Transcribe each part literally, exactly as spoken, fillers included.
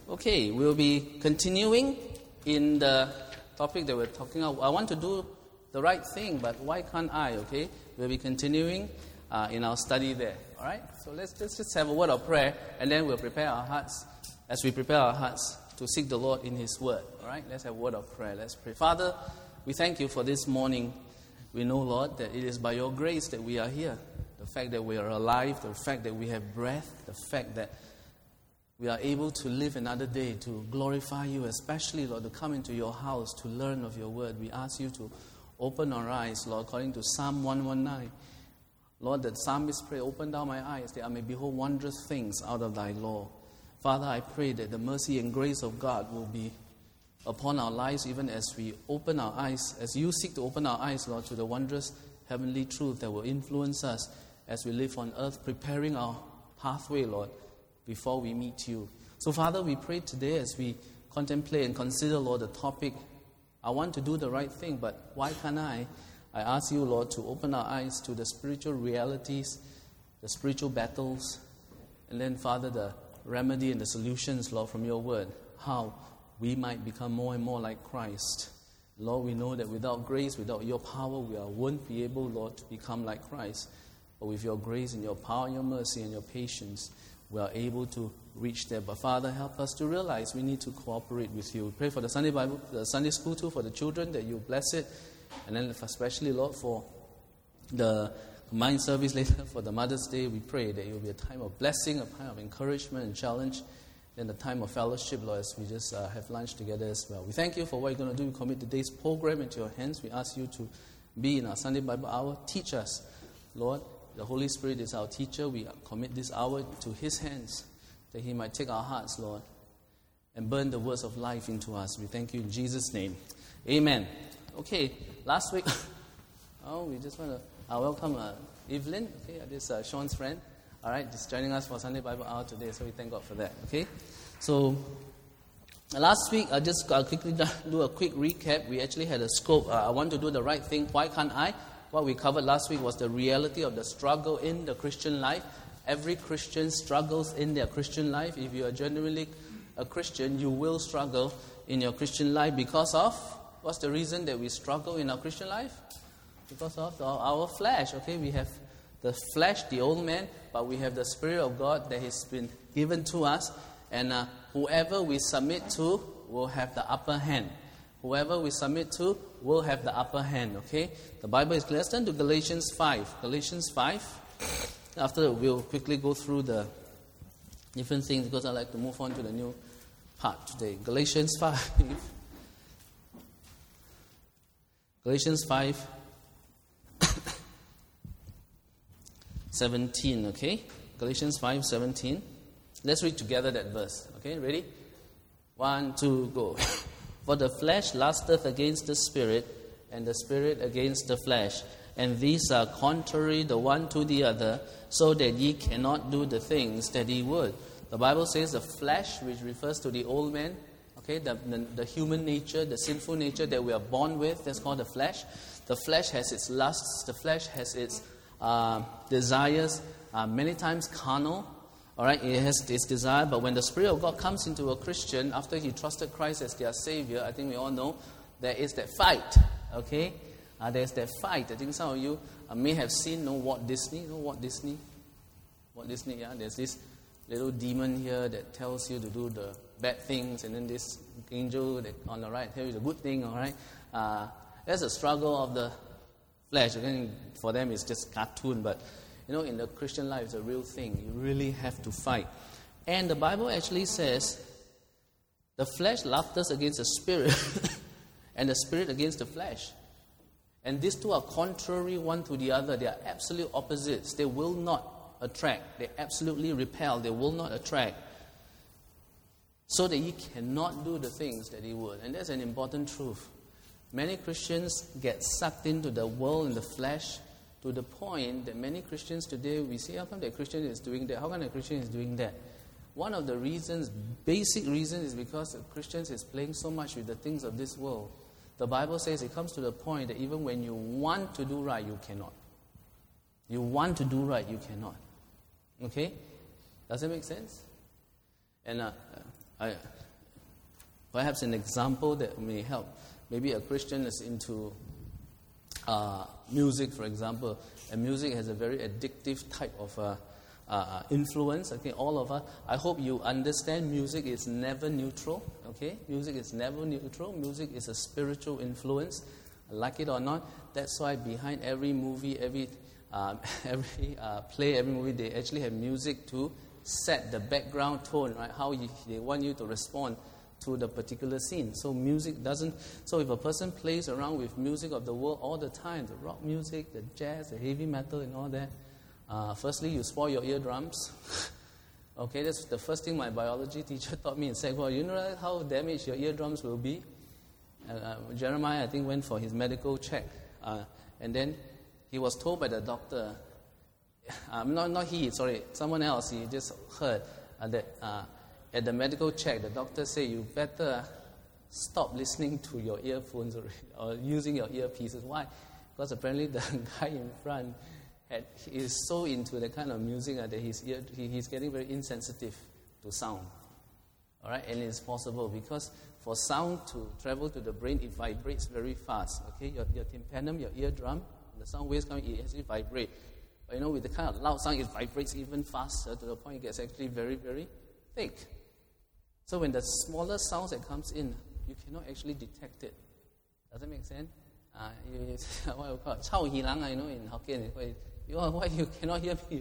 Okay, we'll be continuing in the topic that we're talking about. I want to do the right thing, but why can't I? Okay, we'll be continuing uh, in our study there. All right, so let's, let's just have a word of prayer, and then we'll prepare our hearts as we prepare our hearts to seek the Lord in His Word. All right, let's have a word of prayer. Let's pray. Father, we thank you for this morning. We know, Lord, that it is by your grace that we are here. The fact that we are alive, the fact that we have breath, the fact that we are able to live another day to glorify you, especially, Lord, to come into your house to learn of your word. We ask you to open our eyes, Lord, according to Psalm one nineteen. Lord, that psalmist pray, open down my eyes that I may behold wondrous things out of thy law. Father, I pray that the mercy and grace of God will be upon our lives even as we open our eyes, as you seek to open our eyes, Lord, to the wondrous heavenly truth that will influence us as we live on earth, preparing our pathway, Lord, before we meet you. So, Father, we pray today as we contemplate and consider, Lord, the topic, I want to do the right thing, but why can't I? I ask you, Lord, to open our eyes to the spiritual realities, the spiritual battles, and then, Father, the remedy and the solutions, Lord, from your word, how we might become more and more like Christ. Lord, we know that without grace, without your power, we won't be able, Lord, to become like Christ. But with your grace and your power and your mercy and your patience, we are able to reach there. But Father, help us to realize we need to cooperate with you. We pray for the Sunday Bible, the Sunday school too, for the children, that you bless it. And then especially, Lord, for the combined service later, for the Mother's Day, we pray that it will be a time of blessing, a time of encouragement and challenge, then a time of fellowship, Lord, as we just uh, have lunch together as well. We thank you for what you're going to do. We commit today's program into your hands. We ask you to be in our Sunday Bible hour. Teach us, Lord. The Holy Spirit is our teacher. We commit this hour to His hands, that He might take our hearts, Lord, and burn the words of life into us. We thank you in Jesus' name. Amen. Okay, last week, oh, we just want to uh, welcome uh, Evelyn. Okay, this is uh, Sean's friend. All right, just joining us for Sunday Bible hour today, so we thank God for that. Okay, so last week, I just uh, quickly do a quick recap. We actually had a scope. Uh, I want to do the right thing. Why can't I? What we covered last week was the reality of the struggle in the Christian life. Every Christian struggles in their Christian life. If you are genuinely a Christian, you will struggle in your Christian life because of, what's the reason that we struggle in our Christian life? Because of our, our flesh. Okay, we have the flesh, the old man, but we have the Spirit of God that has been given to us. And uh, whoever we submit to will have the upper hand. Whoever we submit to will have the upper hand, okay? The Bible is clear. Let's turn to Galatians five. Galatians five. After we'll quickly go through the different things because I'd like to move on to the new part today. Galatians five. Galatians five. seventeen, okay? Galatians five seventeen. Let's read together that verse, okay? Ready? One, two, go. For the flesh lusteth against the Spirit, and the Spirit against the flesh. And these are contrary the one to the other, so that ye cannot do the things that ye would. The Bible says the flesh, which refers to the old man, okay, the, the, the human nature, the sinful nature that we are born with, that's called the flesh. The flesh has its lusts, the flesh has its uh, desires, uh, many times carnal. All right, it has its desire, but when the Spirit of God comes into a Christian, after he trusted Christ as their Savior, I think we all know, there is that fight, okay? Uh, there's that fight. I think some of you uh, may have seen, know Walt Disney, know Walt Disney? Walt Disney, yeah? There's this little demon here that tells you to do the bad things, and then this angel that on the right tells you the good thing, all right? Uh, there's a struggle of the flesh. Again, for them, it's just cartoon, but you know, in the Christian life, it's a real thing. You really have to fight. And the Bible actually says, the flesh lusts against the Spirit, and the Spirit against the flesh. And these two are contrary one to the other. They are absolute opposites. They will not attract. They absolutely repel. They will not attract. So that you cannot do the things that he would. And that's an important truth. Many Christians get sucked into the world and the flesh, to the point that many Christians today, we see, how come that Christian is doing that? How come that Christian is doing that? One of the reasons, basic reason, is because the Christians is playing so much with the things of this world. The Bible says it comes to the point that even when you want to do right, you cannot. You want to do right, you cannot. Okay? Does that make sense? And uh, I, perhaps an example that may help. Maybe a Christian is into uh, music, for example, and music has a very addictive type of uh, uh, influence. Okay, all of us. I hope you understand music is never neutral. Okay, music is never neutral. Music is a spiritual influence, like it or not. That's why behind every movie, every um, every uh, play, every movie, they actually have music to set the background tone, right? How you, they want you to respond to the particular scene. So music doesn't. So if a person plays around with music of the world all the time, the rock music, the jazz, the heavy metal, and all that, uh, firstly you spoil your eardrums. Okay, that's the first thing my biology teacher taught me in sec one. You know how damaged your eardrums will be? Uh, uh, Jeremiah, I think, went for his medical check, uh, and then he was told by the doctor. Um, not not he, sorry, someone else. He just heard uh, that. Uh, At the medical check, the doctor said, you better stop listening to your earphones or, or using your earpieces. Why? Because apparently the guy in front had, is so into the kind of music uh, that his ear, he, he's getting very insensitive to sound. All right, and it's possible because for sound to travel to the brain, it vibrates very fast. Okay, your, your tympanum, your eardrum, the sound waves coming, it actually vibrate. But you know, with the kind of loud sound, it vibrates even faster to the point it gets actually very, very thick. So when the smaller sounds that comes in, you cannot actually detect it. Does that make sense? Uh, you, what we call it, chao hi lang, you know, in Hokkien. You, why you cannot hear me?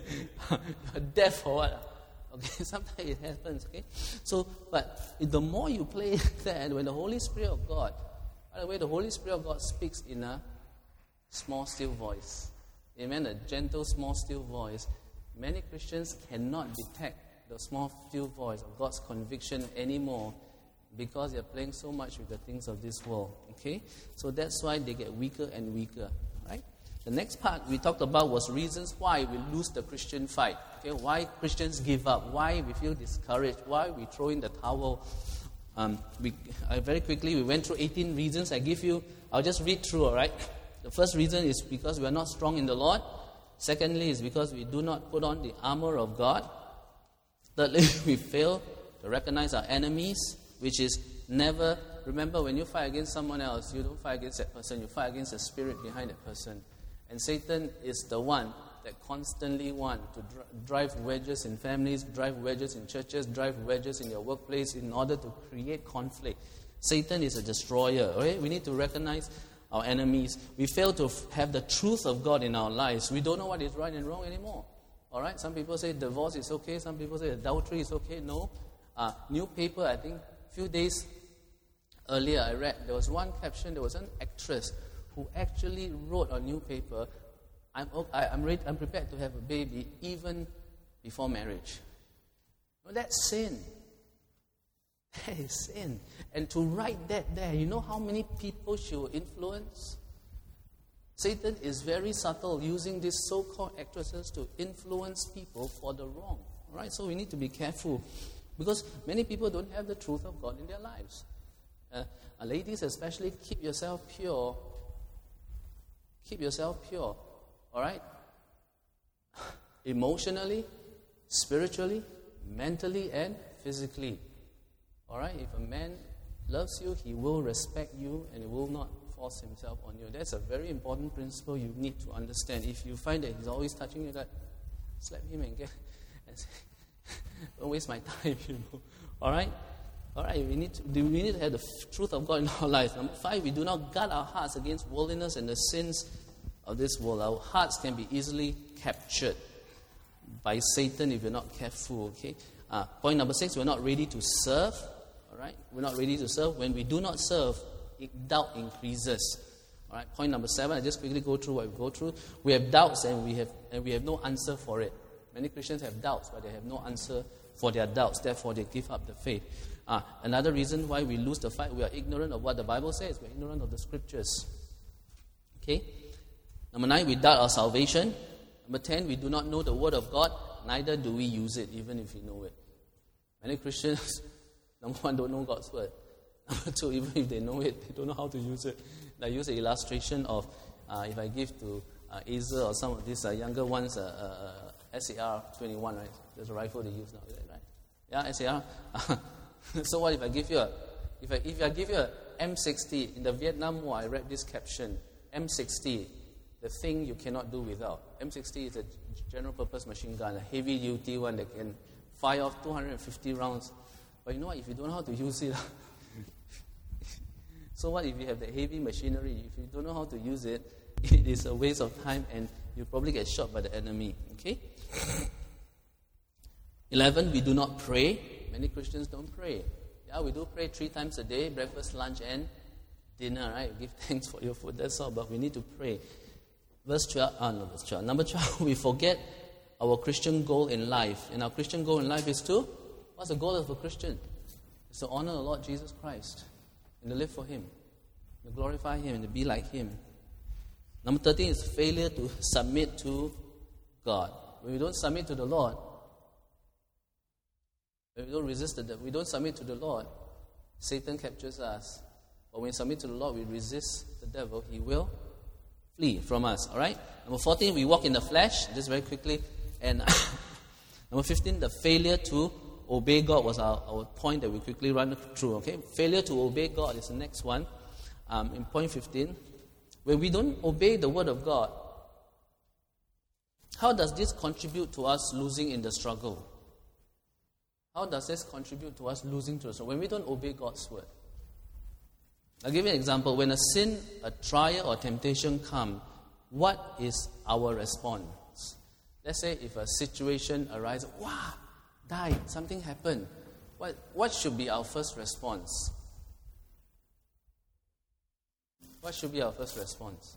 You're deaf or what? Okay, sometimes it happens. Okay, so but the more you play that, when the Holy Spirit of God, by the way, the Holy Spirit of God speaks in a small, still voice. Amen. A gentle, small, still voice. Many Christians cannot detect the small, still voice of God's conviction anymore because they're playing so much with the things of this world. Okay? So that's why they get weaker and weaker. Right? The next part we talked about was reasons why we lose the Christian fight. Okay? Why Christians give up. Why we feel discouraged. Why we throw in the towel. Um, we, uh, very quickly, we went through eighteen reasons. I give you, I'll just read through, all right? The first reason is because we are not strong in the Lord. Secondly is because we do not put on the armor of God. Thirdly, we fail to recognize our enemies, which is never, remember when you fight against someone else, you don't fight against that person, you fight against the spirit behind that person. And Satan is the one that constantly wants to dr- drive wedges in families, drive wedges in churches, drive wedges in your workplace in order to create conflict. Satan is a destroyer. Okay? We need to recognize our enemies. We fail to f- have the truth of God in our lives. We don't know what is right and wrong anymore. All right, some people say divorce is okay. Some people say adultery is okay. No. Uh, new paper, I think a few days earlier I read, there was one caption, there was an actress who actually wrote on new paper, I'm, I, I'm, ready, I'm prepared to have a baby even before marriage. Well, that's sin. That is sin. And to write that there, you know how many people she will influence? Satan is very subtle, using these so-called actresses to influence people for the wrong. Right? So we need to be careful, because many people don't have the truth of God in their lives. Uh, uh, ladies especially, keep yourself pure. Keep yourself pure. All right? Emotionally, spiritually, mentally, and physically. All right? If a man loves you, he will respect you and he will not force himself on you. That's a very important principle you need to understand. If you find that he's always touching you, like, slap him and get, and say, don't waste my time, you know. All right? All right, we need to, we need to have the f- truth of God in our lives. Number five, we do not guard our hearts against worldliness and the sins of this world. Our hearts can be easily captured by Satan if you're not careful, okay? Uh, point number six, we're not ready to serve. All right? We're not ready to serve. When we do not serve, doubt increases. All right. Point number seven. I just quickly go through what we go through. We have doubts and we have and we have no answer for it. Many Christians have doubts, but they have no answer for their doubts. Therefore, they give up the faith. Uh, another reason why we lose the fight: we are ignorant of what the Bible says. We're ignorant of the Scriptures. Okay. Number nine, we doubt our salvation. Number ten, we do not know the Word of God. Neither do we use it, even if we know it. Many Christians, number one, don't know God's Word. Number two, even if they know it, they don't know how to use it. I use an illustration of, uh, if I give to uh, Azer or some of these uh, younger ones, uh, uh, S A R twenty-one, right? There's a rifle they use now, right? Yeah, S A R. So what if I give you a, if I, if I give you a M sixty, in the Vietnam War, I read this caption, M sixty, the thing you cannot do without. M sixty is a general purpose machine gun, a heavy duty one that can fire off two hundred fifty rounds. But you know what, if you don't know how to use it, so what if you have the heavy machinery, if you don't know how to use it, it is a waste of time and you probably get shot by the enemy. Okay? eleven, we do not pray. Many Christians don't pray. Yeah, we do pray three times a day, breakfast, lunch, and dinner, right? Give thanks for your food, that's all, but we need to pray. Verse twelve, ah, no, verse twelve. Number twelve, we forget our Christian goal in life. And our Christian goal in life is to, what's the goal of a Christian? It's to honor the Lord Jesus Christ and to live for Him, to glorify Him and to be like Him. Number thirteen is failure to submit to God. When we don't submit to the Lord, when we don't resist the devil, we don't submit to the Lord, Satan captures us. But when we submit to the Lord, we resist the devil, he will flee from us. Alright? Number fourteen, we walk in the flesh. Just very quickly. And number fifteen, the failure to obey God was our, our point that we quickly run through. Okay? Failure to obey God is the next one. Um, in point fifteen, when we don't obey the word of God, how does this contribute to us losing in the struggle? How does this contribute to us losing to the struggle? When we don't obey God's word. I'll give you an example. When a sin, a trial or temptation come, what is our response? Let's say if a situation arises, wow, died, something happened. What, what should be our first response? What should be our first response?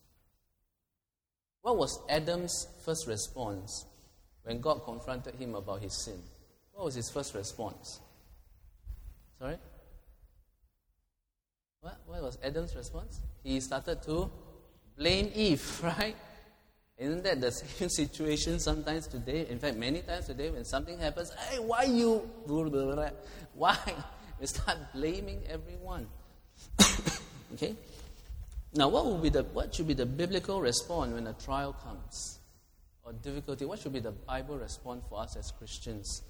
What was Adam's first response when God confronted him about his sin? What was his first response? Sorry? What, what was Adam's response? He started to blame Eve, right? Isn't that the same situation sometimes today? In fact, many times today when something happens, hey, why you? Why? We start blaming everyone. Okay? Now, what will be the what should be the biblical response when a trial comes or difficulty? What should be the Bible response for us as Christians?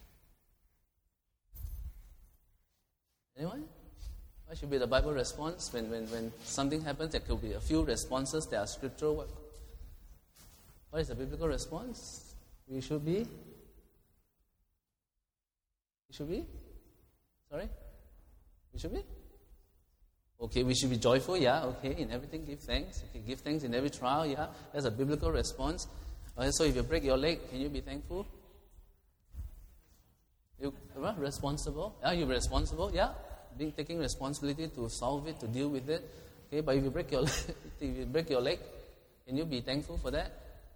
Anyone? What should be the Bible response when, when, when something happens? There could be a few responses that are scriptural. What, what is the biblical response? We should be? We should be? Sorry? We should be? Okay, we should be joyful, yeah, okay, in everything give thanks. Okay, give thanks in every trial, yeah. That's a biblical response. Okay, so if you break your leg, can you be thankful? You uh, responsible? Are you responsible? Yeah. Being taking responsibility to solve it, to deal with it. Okay, but if you break your leg, if you break your leg, can you be thankful for that?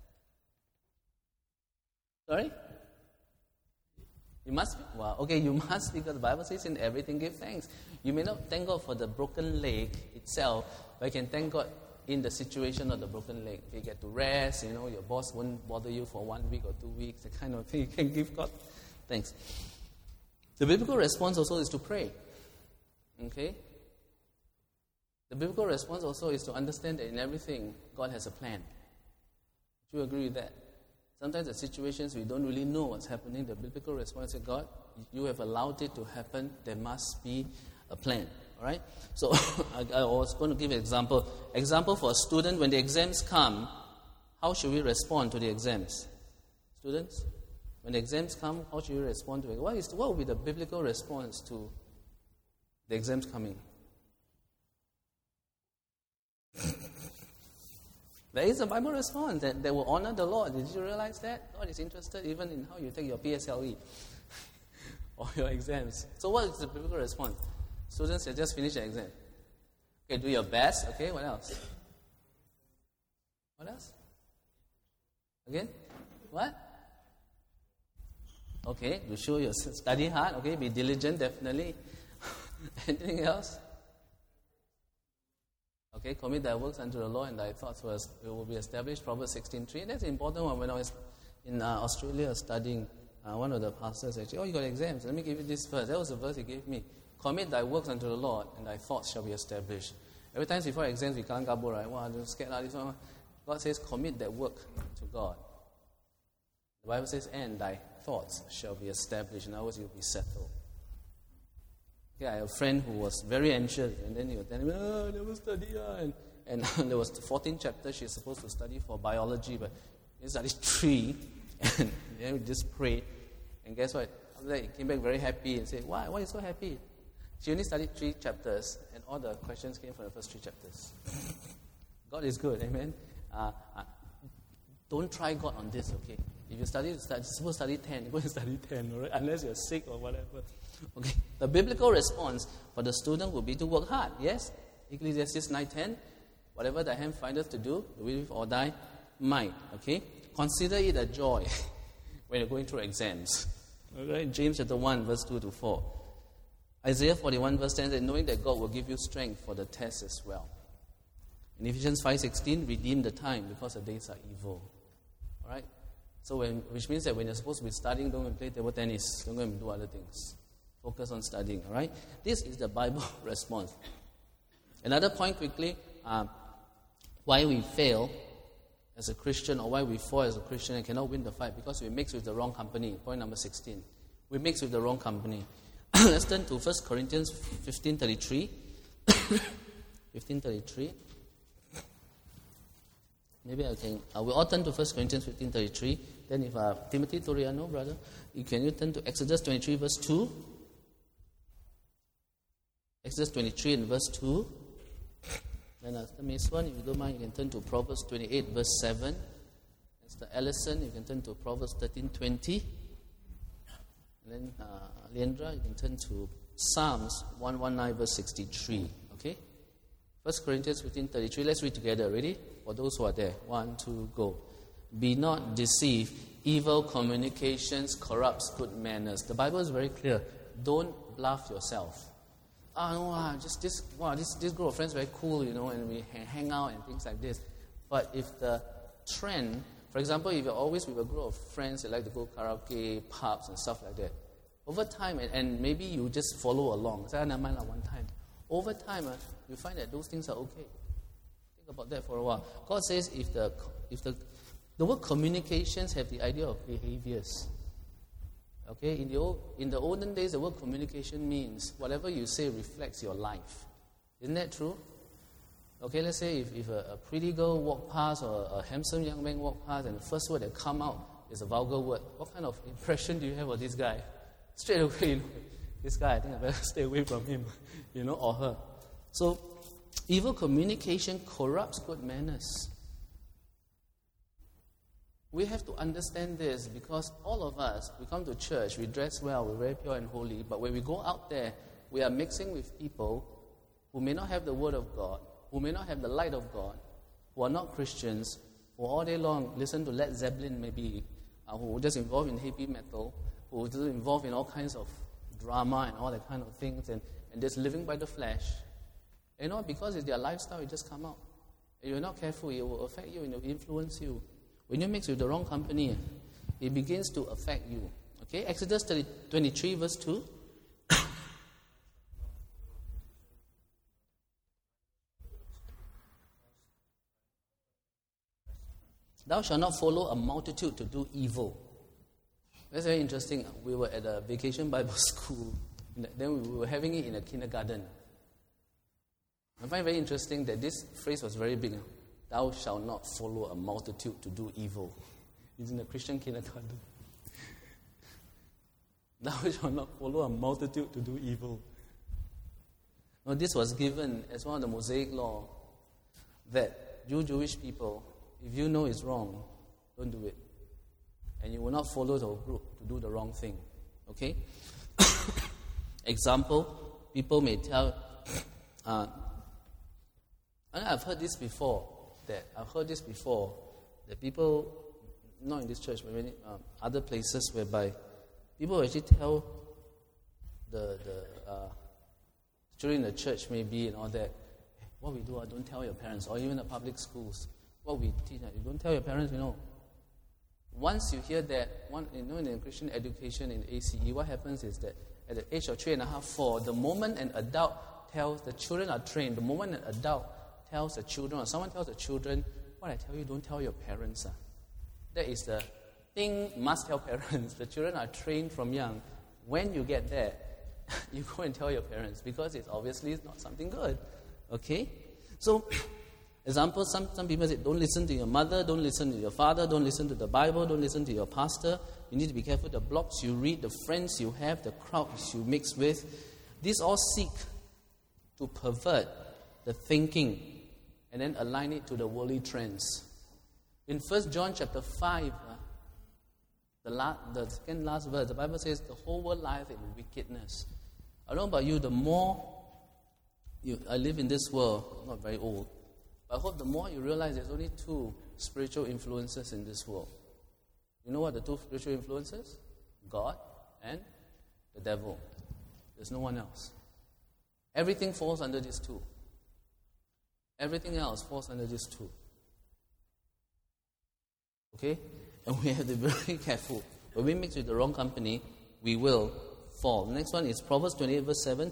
Sorry? You must be, well, okay, you must, because the Bible says in everything give thanks. You may not thank God for the broken leg itself, but you can thank God in the situation of the broken leg. You get to rest, you know, your boss won't bother you for one week or two weeks, the kind of thing. You can give God thanks. The biblical response also is to pray. Okay? The biblical response also is to understand that in everything, God has a plan. Do you agree with that? Sometimes the situations we don't really know what's happening, the biblical response is, God, you have allowed it to happen, there must be a plan. Alright? So, I, I was going to give an example. Example for a student, when the exams come, how should we respond to the exams? Students, when the exams come, how should we respond to it? What, is, what will be the biblical response to the exams coming? There is a Bible response that, that will honor the Lord. Did you realize that? God is interested even in how you take your P S L E or your exams. So what is the biblical response? Students, you just finished your exam. Okay, do your best. Okay, what else? What else? Again? What? Okay, you show your study hard. Okay, be diligent, definitely. Anything else? Okay, commit thy works unto the Lord and thy thoughts will be established. Proverbs sixteen three. That's an important one. When I was in uh, Australia studying, uh, one of the pastors said, oh, you got exams. Let me give you this verse. That was the verse he gave me. Commit thy works unto the Lord and thy thoughts shall be established. Every time before exams we can't gabble, right? Wow, I'm scared of this one. God says, commit that work to God. The Bible says, and thy thoughts shall be established. In other words, you'll be settled. Okay, I have a friend who was very anxious, and then he was telling me, oh, I never study. Ah. And, and there was fourteen chapters she's supposed to study for biology, but he studied three, and then we just prayed. And guess what? After that, he came back very happy and said, why? Why are you so happy? She only studied three chapters, and all the questions came from the first three chapters. God is good, amen? Uh, uh, don't try God on this, okay? If you study, you're supposed to study ten, go and study ten, all right? Unless you're sick or whatever. Okay, the biblical response for the student would be to work hard, yes? Ecclesiastes nine ten, whatever thy hand findeth to do, do it or thy might, okay? Consider it a joy when you're going through exams. All right, James chapter one, verse two to four. Isaiah forty-one, verse ten says, knowing that God will give you strength for the test as well. In Ephesians five sixteen, redeem the time because the days are evil. All right? So, when, which means that when you're supposed to be studying, don't go and play table tennis. Don't go and do other things. Focus on studying, all right? This is the Bible response. Another point quickly, um, why we fail as a Christian or why we fall as a Christian and cannot win the fight, because we mix with the wrong company. Point number sixteen. We mix with the wrong company. Let's turn to First Corinthians fifteen thirty-three. fifteen thirty-three. Maybe I can, uh, we all turn to First Corinthians fifteen thirty-three. Then if uh, Timothy Toriano, brother, you can you turn to Exodus twenty-three, verse two. Exodus twenty-three and verse two. Then after Mason, if you don't mind, you can turn to Proverbs twenty-eight, verse seven. Mister Ellison, you can turn to Proverbs thirteen twenty. And then uh, Leandra, you can turn to Psalms one nineteen, verse sixty-three. Okay? First Corinthians fifteen thirty-three. Let's read together. Ready? For those who are there. One, two, go. Be not deceived. Evil communications corrupts good manners. The Bible is very clear. Don't bluff yourself. Ah, no, ah, just this, wow, this, this group of friends very cool, you know, and we hang out and things like this. But if the trend, for example, if you're always with a group of friends that like to go karaoke, pubs and stuff like that, over time, and, and maybe you just follow along. Say, never mind, one time. Over time, uh, you find that those things are okay. Think about that for a while. God says if the if the the word communications have the idea of behaviors. Okay, in the old, in the olden days, the word communication means whatever you say reflects your life. Isn't that true? Okay, let's say if, if a, a pretty girl walk past or a handsome young man walk past, and the first word that come out is a vulgar word. What kind of impression do you have of this guy? Straight away, you know, this guy, I think I better stay away from him, you know, or her. So, evil communication corrupts good manners. We have to understand this because all of us, we come to church, we dress well, we're very pure and holy, but when we go out there, we are mixing with people who may not have the Word of God, who may not have the light of God, who are not Christians, who all day long listen to Led Zeppelin maybe, uh, who are just involved in heavy metal, who are just involved in all kinds of drama and all that kind of things, and, and just living by the flesh. You know, because it's their lifestyle, it just come out. If you're not careful, it will affect you and it will influence you. When you mix with the wrong company, it begins to affect you. Okay, Exodus twenty-three, verse two. Thou shalt not follow a multitude to do evil. That's very interesting. We were at a vacation Bible school. Then we were having it in a kindergarten. I find it very interesting that this phrase was very big. Thou shalt not follow a multitude to do evil. It's in a Christian kindergarten. Thou shalt not follow a multitude to do evil. Now, this was given as one of the Mosaic law that you Jewish people, if you know it's wrong, don't do it. And you will not follow the group to do the wrong thing. Okay? Example, people may tell, uh, and I've heard this before, that I've heard this before, that people, not in this church, but many um, other places whereby people actually tell the the uh, children in the church maybe and all that, hey, what we do, uh, don't tell your parents, or even the public schools, what we teach, uh, you don't tell your parents, you know. Once you hear that, one, you know, in the Christian education in A C E, what happens is that at the age of three and a half, four, the moment an adult tells, the children are trained, the moment an adult tells the children, or someone tells the children, what I tell you, don't tell your parents. Uh. That is the thing, must tell parents. The children are trained from young. When you get there, you go and tell your parents because it's obviously it's not something good. Okay? So, example, some, some people say, don't listen to your mother, don't listen to your father, don't listen to the Bible, don't listen to your pastor. You need to be careful the blogs you read, the friends you have, the crowds you mix with. These all seek to pervert the thinking and then align it to the worldly trends. In First John chapter five, uh, the, la- the second last verse, the Bible says, the whole world lieth in wickedness. I don't know about you, the more you, I live in this world, I'm not very old, but I hope the more you realize there's only two spiritual influences in this world. You know what the two spiritual influences? God and the devil. There's no one else. Everything falls under these two. Everything else falls under these two. Okay? And we have to be very careful. When we mix with the wrong company, we will fall. The next one is Proverbs twenty-eight verse seven.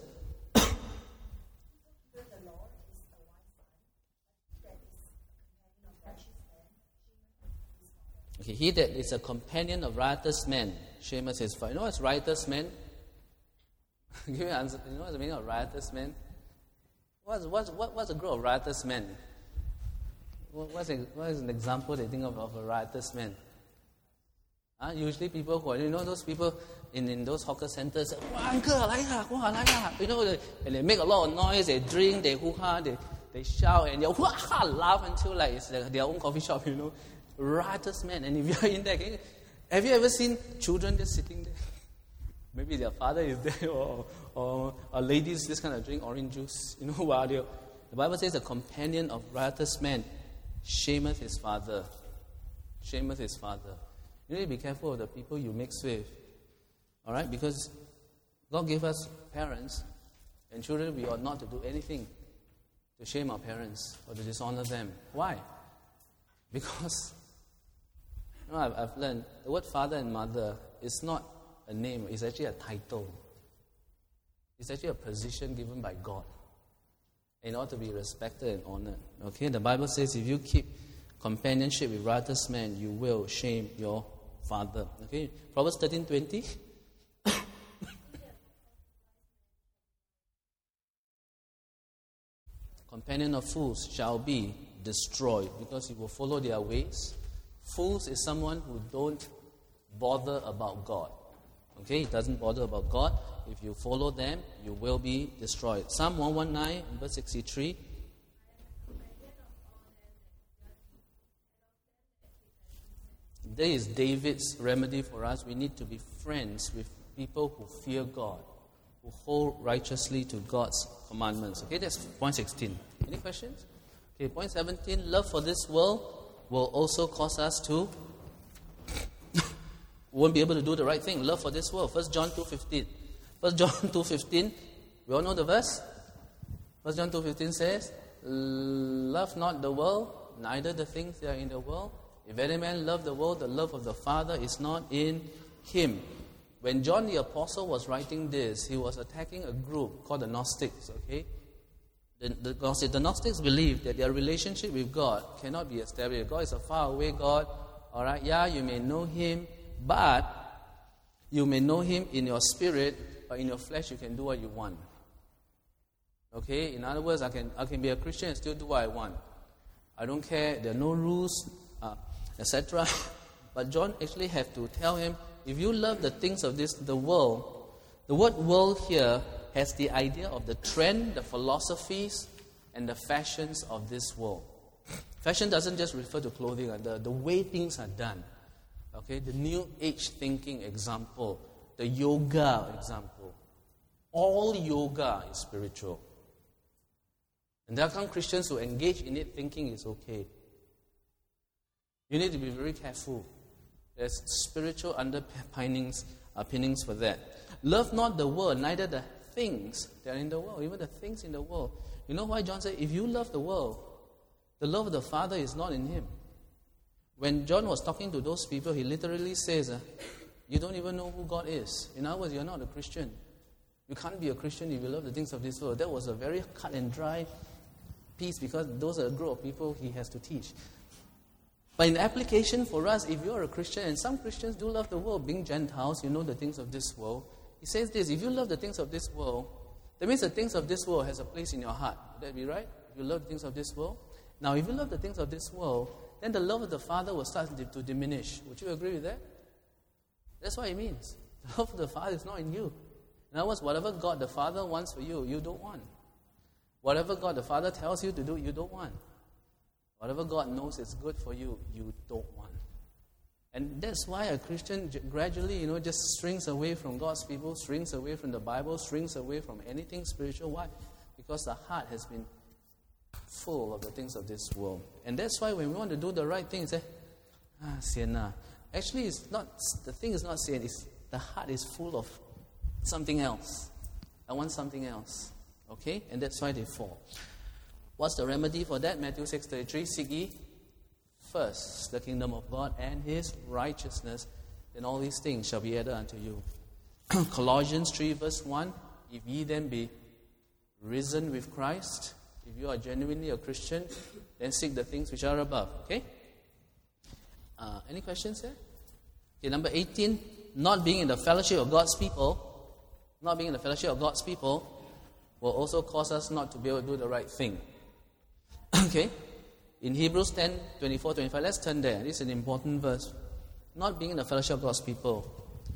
Okay, he that is a companion of riotous men, shameth his father. You know what's riotous men? Give me an answer. You know what's the meaning of riotous men? What's, what's, what, what's a group of riotous men? What's, a, what is an example they think of of a riotous man? Huh? Usually people who are, you know, those people in, in those hawker centers say, "Wow, uncle, like that, wow, like that." You know, they, and they make a lot of noise, they drink, they hoo-ha, they, they shout, and they wah-ha, laugh until like it's like their own coffee shop, you know. Riotous men. And if you're in there, you, have you ever seen children just sitting there? Maybe their father is there, or, or, or ladies just kind of drink orange juice, you know, while they're, the Bible says a companion of riotous men shameth his father. Shameth his father. You need to be careful of the people you mix with. Alright? Because God gave us parents, and children, we ought not to do anything to shame our parents or to dishonor them. Why? Because, you know, I've, I've learned the word father and mother is not a name, it's actually a title. It's actually a position given by God in order to be respected and honored. Okay, the Bible says if you keep companionship with riotous men, you will shame your father. Okay, Proverbs thirteen twenty. Companion of fools shall be destroyed because he will follow their ways. Fools is someone who don't bother about God. Okay, it doesn't bother about God. If you follow them, you will be destroyed. Psalm one nineteen, verse sixty-three. There is David's remedy for us. We need to be friends with people who fear God, who hold righteously to God's commandments. Okay, that's point sixteen. Any questions? Okay, point seventeen. Love for this world will also cause us to won't be able to do the right thing. Love for this world. First John two fifteen. First John two fifteen. We all know the verse. First John two fifteen says, "Love not the world, neither the things that are in the world. If any man love the world, the love of the Father is not in him." When John the Apostle was writing this, he was attacking a group called the Gnostics. Okay, the, the, the Gnostics believed that their relationship with God cannot be established. God is a faraway God. All right, yeah, you may know Him, but you may know Him in your spirit, but in your flesh you can do what you want. Okay, in other words, I can I can be a Christian and still do what I want. I don't care. There are no rules, uh, et cetera. But John actually had to tell him, if you love the things of this, the world, the word world here has the idea of the trend, the philosophies, and the fashions of this world. Fashion doesn't just refer to clothing, uh, the, the way things are done. Okay, the New Age thinking example, the yoga example. All yoga is spiritual. And there are some Christians who engage in it thinking it's okay. You need to be very careful. There's spiritual underpinnings pinnings for that. Love not the world, neither the things that are in the world, even the things in the world. You know why John said, if you love the world, the love of the Father is not in him. When John was talking to those people, he literally says, uh, you don't even know who God is. In other words, you're not a Christian. You can't be a Christian if you love the things of this world. That was a very cut and dry piece because those are a group of people he has to teach. But in application for us, if you're a Christian, and some Christians do love the world, being Gentiles, you know the things of this world, He says this, if you love the things of this world, that means the things of this world has a place in your heart. Would that be right? If you love the things of this world. Now, if you love the things of this world, then the love of the Father will start to diminish. Would you agree with that? That's what it means. The love of the Father is not in you. In other words, whatever God the Father wants for you, you don't want. Whatever God the Father tells you to do, you don't want. Whatever God knows is good for you, you don't want. And that's why a Christian gradually, you know, just shrinks away from God's people, shrinks away from the Bible, shrinks away from anything spiritual. Why? Because the heart has been full of the things of this world. And that's why when we want to do the right thing, say, ah, sian ah. Actually, it's not, the thing is not sian, it's the heart is full of something else. I want something else. Okay? And that's why they fall. What's the remedy for that? Matthew six thirty-three, seek ye first the kingdom of God and His righteousness, then all these things shall be added unto you. Colossians three verse one, if ye then be risen with Christ, if you are genuinely a Christian, then seek the things which are above. Okay? Uh, any questions there? Okay, number eighteen, not being in the fellowship of God's people, not being in the fellowship of God's people will also cause us not to be able to do the right thing. Okay? In Hebrews ten, twenty-four, twenty-five, let's turn there. This is an important verse. Not being in the fellowship of God's people.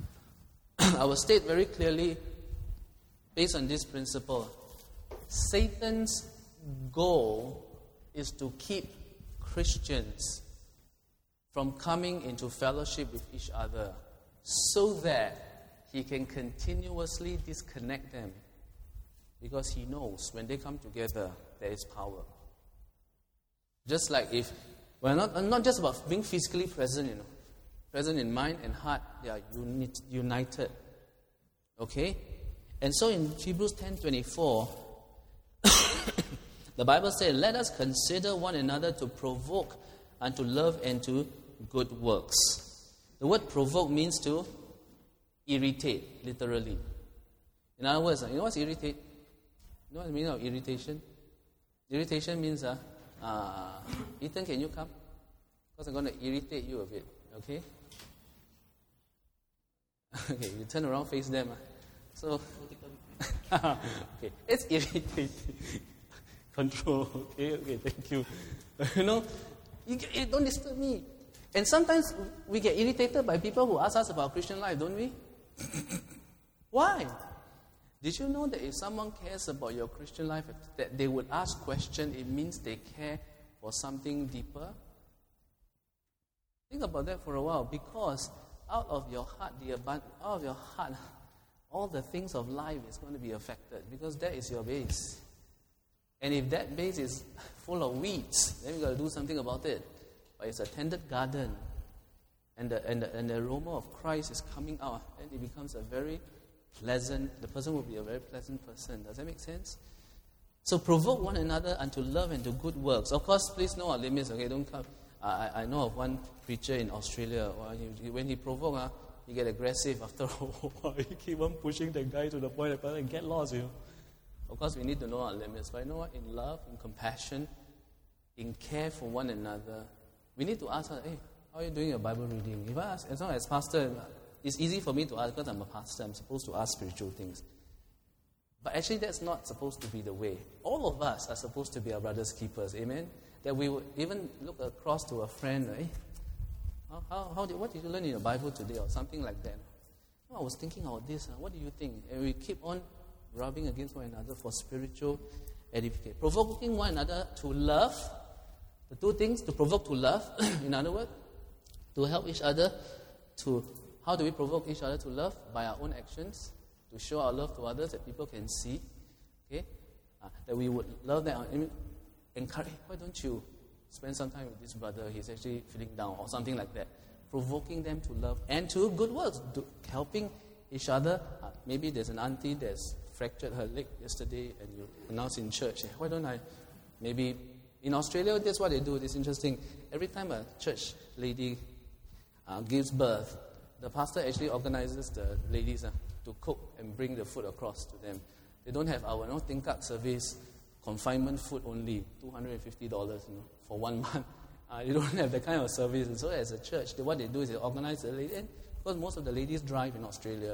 I will state very clearly, based on this principle, Satan's goal is to keep Christians from coming into fellowship with each other so that he can continuously disconnect them, because he knows when they come together, there is power. Just like if, well, not, not just about being physically present, you know, present in mind and heart, they are unit, united. Okay? And so in Hebrews ten twenty-four, the Bible says, let us consider one another to provoke unto love and to good works. The word provoke means to irritate, literally. In other words, you know what's irritate? You know what the meaning of irritation? Irritation means, uh, uh, Ethan, can you come? Because I'm going to irritate you a bit, okay? Okay, you turn around, face them. Uh. So, okay, it's irritating. Control, okay, okay, thank you. You know, you, get, you don't disturb me. And sometimes we get irritated by people who ask us about Christian life, don't we? Why? Did you know that if someone cares about your Christian life, that they would ask questions, it means they care for something deeper? Think about that for a while, because out of your heart, the abund- out of your heart, all the things of life is going to be affected, because that is your base. And if that base is full of weeds, then we got to do something about it. But it's a tended garden, and the, and the, and the aroma of Christ is coming out, and it becomes a very pleasant, the person will be a very pleasant person. Does that make sense? So provoke one another unto love and to good works. Of course, please know our limits, okay? Don't come. I, I know of one preacher in Australia, when he provoked, uh, he get aggressive after a while. He keep on pushing the guy to the point that he get lost, you know. Of course, we need to know our limits. But you know what? In love, in compassion, in care for one another, we need to ask her, hey, how are you doing your Bible reading? If I ask, as long as pastor, it's easy for me to ask because I'm a pastor. I'm supposed to ask spiritual things. But actually, that's not supposed to be the way. All of us are supposed to be our brother's keepers. Amen? That we would even look across to a friend, hey, how, how, how did, what did you learn in your Bible today? Or something like that. Oh, I was thinking about this. What do you think? And we keep on rubbing against one another for spiritual edification. Provoking one another to love. The two things, to provoke to love, in other words, to help each other to, how do we provoke each other to love? By our own actions, to show our love to others that people can see, okay? Uh, that we would love them, I mean, encourage, why don't you spend some time with this brother, he's actually feeling down, or something like that. Provoking them to love and to good works, to helping each other. Uh, maybe there's an auntie that's fractured her leg yesterday and you announce in church, hey, why don't I, maybe, in Australia, that's what they do. It's interesting. Every time a church lady uh, gives birth, the pastor actually organizes the ladies uh, to cook and bring the food across to them. They don't have our no tingkat service, confinement food only, two hundred fifty dollars you know, for one month. Uh, they don't have that kind of service. And so as a church, they, what they do is they organize the ladies. And because most of the ladies drive in Australia,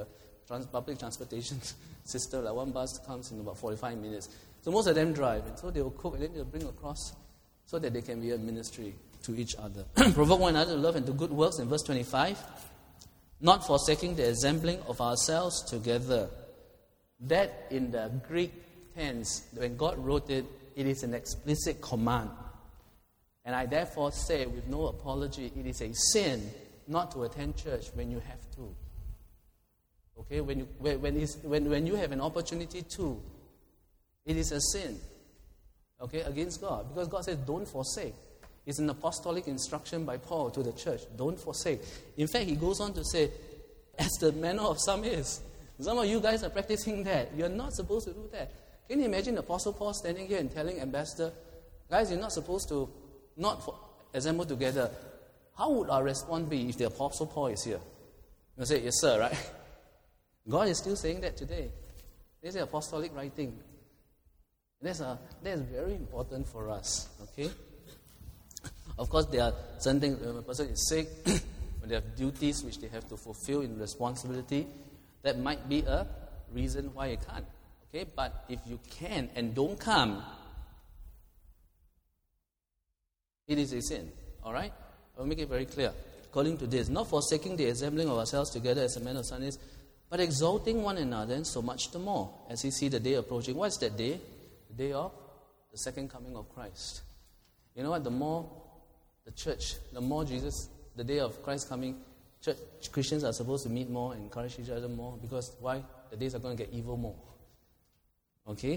trans- public transportation system. Like one bus comes in about forty-five minutes. So most of them drive, and so they will cook and then they'll bring across so that they can be a ministry to each other. Provoke one another to love and to good works in verse twenty-five. Not forsaking the assembling of ourselves together. That in the Greek tense, when God wrote it, it is an explicit command. And I therefore say with no apology, it is a sin not to attend church when you have to. Okay, when you when when, it's, when when you have an opportunity to, it is a sin. Okay, against God, because God says, "Don't forsake." It's an apostolic instruction by Paul to the church. Don't forsake. In fact, he goes on to say, as the manner of some is. Some of you guys are practicing that. You're not supposed to do that. Can you imagine the Apostle Paul standing here and telling ambassador, guys, you're not supposed to not for, assemble together. How would our response be if the Apostle Paul is here? You'll say, yes, sir, right? God is still saying that today. This is apostolic writing. That's, a, that's very important for us, okay? Of course, there are certain things, when a person is sick, when they have duties which they have to fulfill in responsibility, that might be a reason why you can't. Okay, but if you can and don't come, it is a sin. All right? I'll make it very clear. According to this, not forsaking the assembling of ourselves together as a man of Sundays, but exalting one another, and so much the more, as we see the day approaching. What is that day? The day of the second coming of Christ. You know what? The more the church, the more Jesus, the day of Christ coming, church, Christians are supposed to meet more and encourage each other more, because why? The days are going to get evil more. Okay?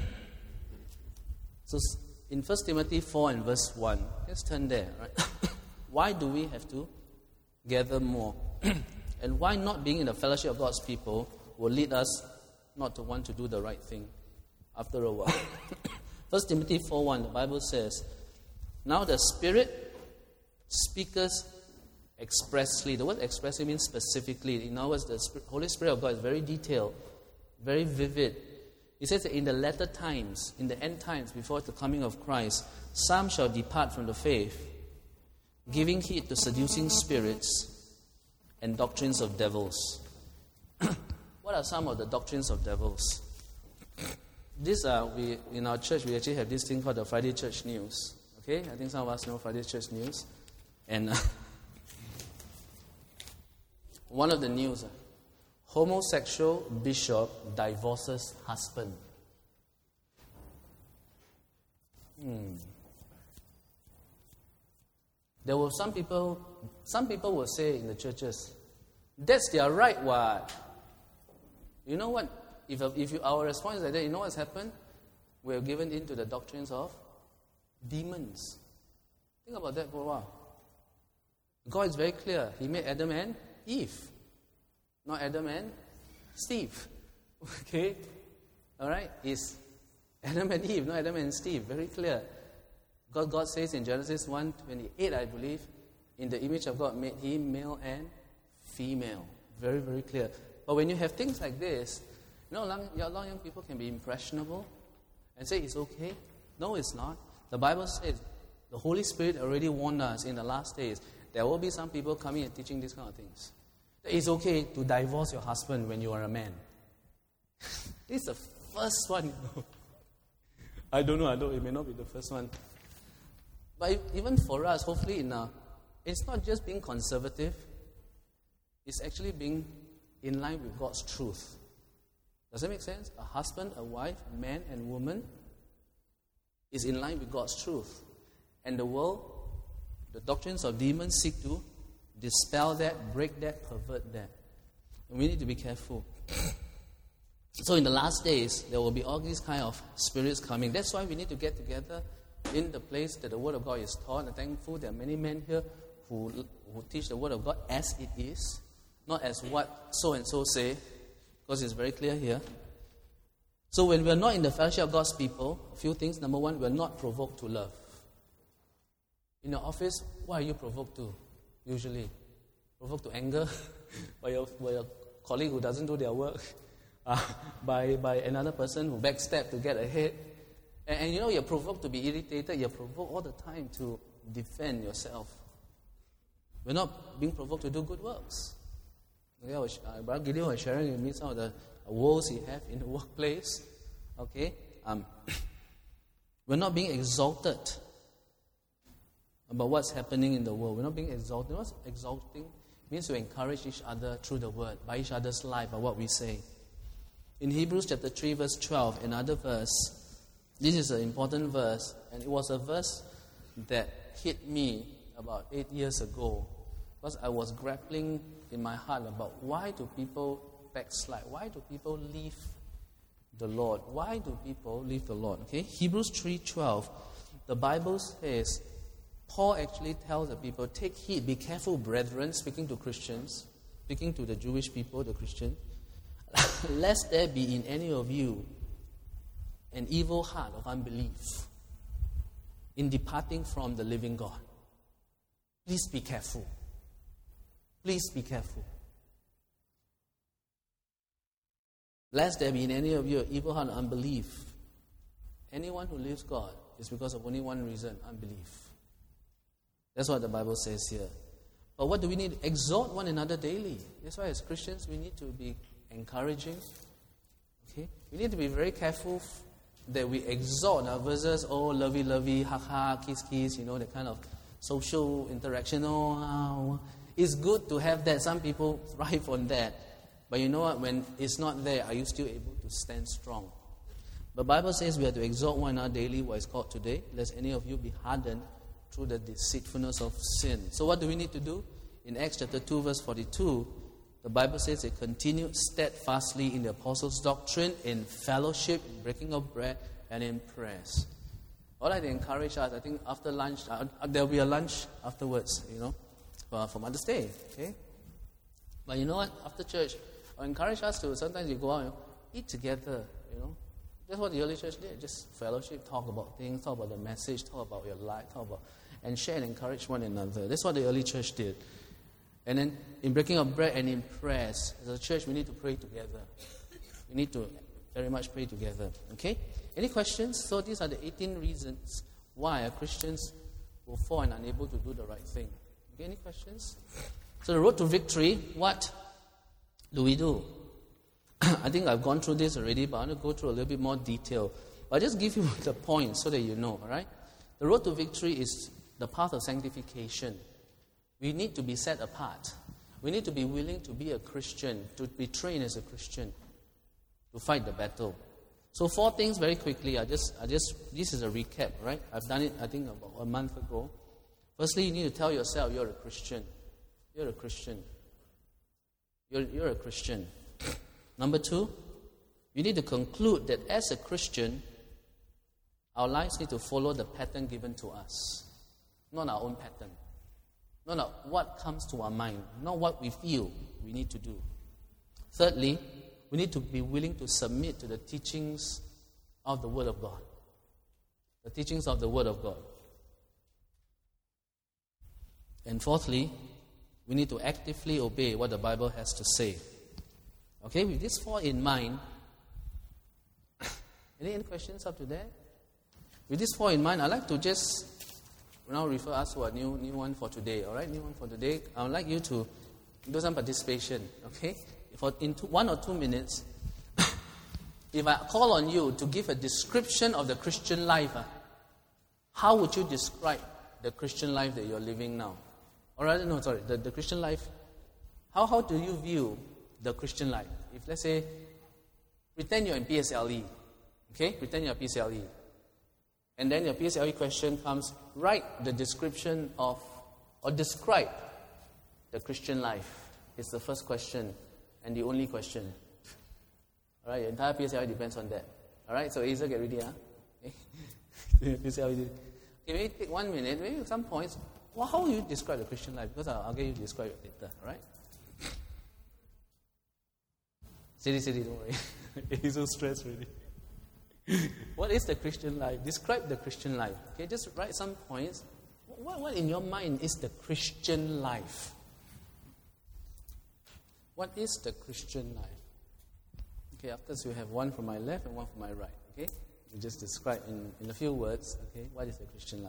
So in First Timothy four and verse one, let's turn there. Right? Why do we have to gather more? And why not being in the fellowship of God's people will lead us not to want to do the right thing after a while. First Timothy four one, the Bible says, now the Spirit speaketh expressly. The word expressly means specifically. In other words, the Holy Spirit of God is very detailed, very vivid. He says that in the latter times, in the end times, before the coming of Christ, some shall depart from the faith, giving heed to seducing spirits and doctrines of devils. What are some of the doctrines of devils? These are, we in our church, we actually have this thing called the Friday Church News. Okay, I think some of us know Friday Church News. And uh, one of the news, uh, homosexual bishop divorces husband. Hmm. There were some people, some people will say in the churches, that's their right, what? You know what? If, if you, our response is like that, you know what's happened? We're given into the doctrines of demons. Think about that for a while. God is very clear. He made Adam and Eve, not Adam and Steve. Okay? Alright? It's Adam and Eve, not Adam and Steve. Very clear. God, God says in Genesis one twenty-eight, I believe, in the image of God made him male and female. Very, very clear. But when you have things like this, you know, a lot of young people can be impressionable and say it's okay. No, it's not. The Bible says, the Holy Spirit already warned us in the last days, there will be some people coming and teaching these kind of things. It's okay to divorce your husband when you are a man. This is the first one. I don't know, I don't, it may not be the first one. But even for us, hopefully, in our, it's not just being conservative, it's actually being in line with God's truth. Does that make sense? A husband, a wife, man and woman is in line with God's truth. And the world, the doctrines of demons seek to dispel that, break that, pervert that. And we need to be careful. So in the last days, there will be all these kind of spirits coming. That's why we need to get together in the place that the Word of God is taught. I'm thankful there are many men here who, who teach the Word of God as it is, not as what so-and-so say, because it's very clear here. So when we're not in the fellowship of God's people, a few things. Number one, we're not provoked to love. In your office, what are you provoked to, usually? Provoked to anger by your, by your colleague who doesn't do their work, uh, by, by another person who backstab to get ahead. And, and you know, you're provoked to be irritated. You're provoked all the time to defend yourself. We're not being provoked to do good works. Okay, was, uh, Brother Gideon was sharing with me some of the woes he has in the workplace. Okay, um, we're not being exalted about what's happening in the world. We're not being exalted. What's exalting? It means we encourage each other through the word, by each other's life, by what we say. In Hebrews chapter three, verse twelve, another verse, this is an important verse, and it was a verse that hit me about eight years ago, because I was grappling in my heart about why do people backslide? Why do people leave the Lord? Why do people leave the Lord? Okay, Hebrews three twelve, the Bible says, Paul actually tells the people, take heed, be careful, brethren, speaking to Christians, speaking to the Jewish people, the Christians, lest there be in any of you an evil heart of unbelief in departing from the living God. Please be careful. Please be careful. Lest there be in any of you an evil heart of unbelief. Anyone who leaves God is because of only one reason, unbelief. That's what the Bible says here. But what do we need? Exhort one another daily. That's why as Christians we need to be encouraging. Okay? We need to be very careful that we exhort our verses, oh, lovey, lovey, ha, ha, kiss, kiss, you know, that kind of social interaction. Oh, wow. It's good to have that. Some people thrive on that. But you know what? When it's not there, are you still able to stand strong? The Bible says we have to exhort one another daily, what is called today, lest any of you be hardened through the deceitfulness of sin. So what do we need to do? In Acts chapter two, verse forty-two, the Bible says they continued steadfastly in the apostles' doctrine, in fellowship, in breaking of bread, and in prayers. I'd like to encourage us, I think after lunch, uh, there'll be a lunch afterwards, you know, for, for Mother's Day, okay? But you know what? After church, I encourage us to, sometimes you go out, you know, eat together, you know. That's what the early church did, just fellowship, talk about things, talk about the message, talk about your life, talk about, and share and encourage one another. That's what the early church did. And then in breaking of bread and in prayers, as a church, we need to pray together. We need to very much pray together. Okay? Any questions? So these are the eighteen reasons why Christians will fall and unable to do the right thing. Okay, any questions? So the road to victory, what do we do? I think I've gone through this already, but I want to go through a little bit more detail. I'll just give you the points so that you know, all right? The road to victory is the path of sanctification. We need to be set apart. We need to be willing to be a Christian, to be trained as a Christian, to fight the battle. So four things very quickly. I just, I just, this is a recap, right? I've done it, I think, about a month ago. Firstly, you need to tell yourself you're a Christian. You're a Christian. You're, you're a Christian. Number two, you need to conclude that as a Christian, our lives need to follow the pattern given to us, not our own pattern. No, no, what comes to our mind, not what we feel we need to do. Thirdly, we need to be willing to submit to the teachings of the Word of God. The teachings of the Word of God. And fourthly, we need to actively obey what the Bible has to say. Okay, with these four in mind, any, any questions up to that? With these four in mind, I'd like to just now refer us to a new new one for today. All right, new one for today. I would like you to do some participation. Okay, for in two, one or two minutes, if I call on you to give a description of the Christian life, uh, how would you describe the Christian life that you're living now? Or rather, no, sorry, the, the Christian life. How how do you view the Christian life? If let's say, pretend you're in P S L E. Okay, pretend you're P S L E. And then your P S L E question comes, write the description of, or describe the Christian life. It's the first question and the only question. All right, your entire P S L E depends on that. All right, so Azer, get ready, huh? Okay. P S L E. Okay, maybe take one minute, maybe some points. Well, how will you describe the Christian life? Because I'll, I'll get you to describe it later, all right? Steady, steady, don't worry. He's so stressed already. What is the Christian life? Describe the Christian life. Okay, just write some points. What, what in your mind is the Christian life? What is the Christian life? Okay, after this, you have one from my left and one from my right. Okay, you just describe in, in a few words. Okay, what is the Christian life?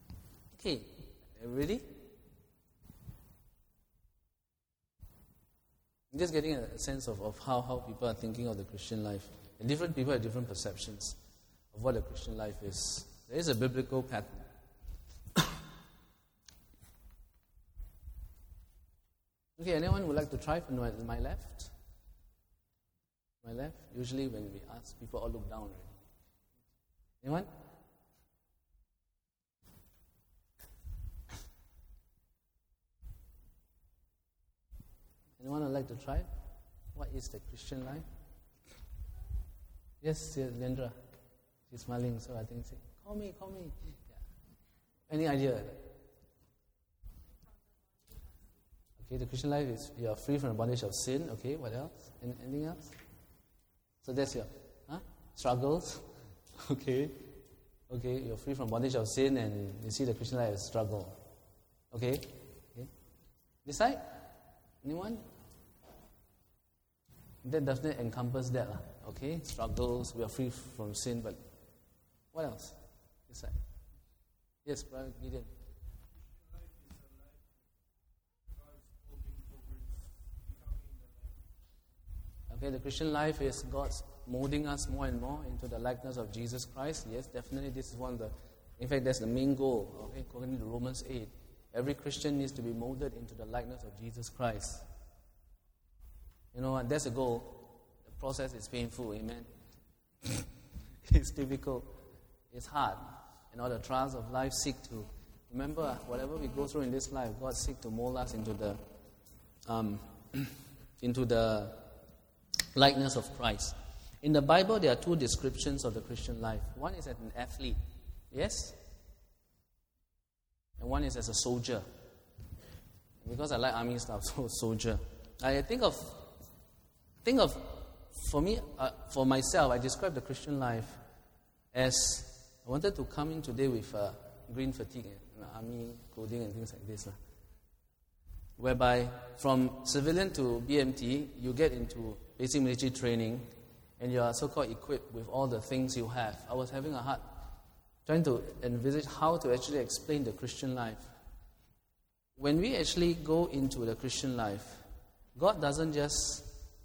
Okay, ready? I'm just getting a sense of, of how, how people are thinking of the Christian life. And different people have different perceptions of what the Christian life is. There is a biblical pattern. Okay, anyone would like to try from my, my left? My left? Usually when we ask, people all look down already. Anyone? Anyone would like to try? What is the Christian life? Yes, yes, Lendra. She's smiling, so I think, say, call me, call me. Yeah. Any idea? Okay, the Christian life is you are free from the bondage of sin. Okay, what else? Any, anything else? So that's your huh? struggles. Okay, okay, you're free from bondage of sin, and you see the Christian life as struggle. Okay, okay. This side, anyone? That doesn't encompass that, lah. Okay, struggles. We are free from sin, but what else? This side. Yes, Brother Gideon. Okay, the Christian life is God's molding us more and more into the likeness of Jesus Christ. Yes, definitely this is one of the, in fact, that's the main goal. Okay, according to Romans eight. Every Christian needs to be molded into the likeness of Jesus Christ. You know what, that's the goal. The process is painful, amen. It's difficult. It's hard. And all the trials of life seek to, remember, whatever we go through in this life, God seeks to mold us into the, um, into the likeness of Christ. In the Bible, there are two descriptions of the Christian life. One is as an athlete, yes? And one is as a soldier. Because I like army stuff, so soldier. I think of, think of, for me, uh, for myself, I describe the Christian life as, I wanted to come in today with uh, green fatigue, uh, army clothing and things like this. Uh, whereby from civilian to B M T, you get into basic military training, and you are so-called equipped with all the things you have. I was having a hard trying to envisage how to actually explain the Christian life. When we actually go into the Christian life, God doesn't just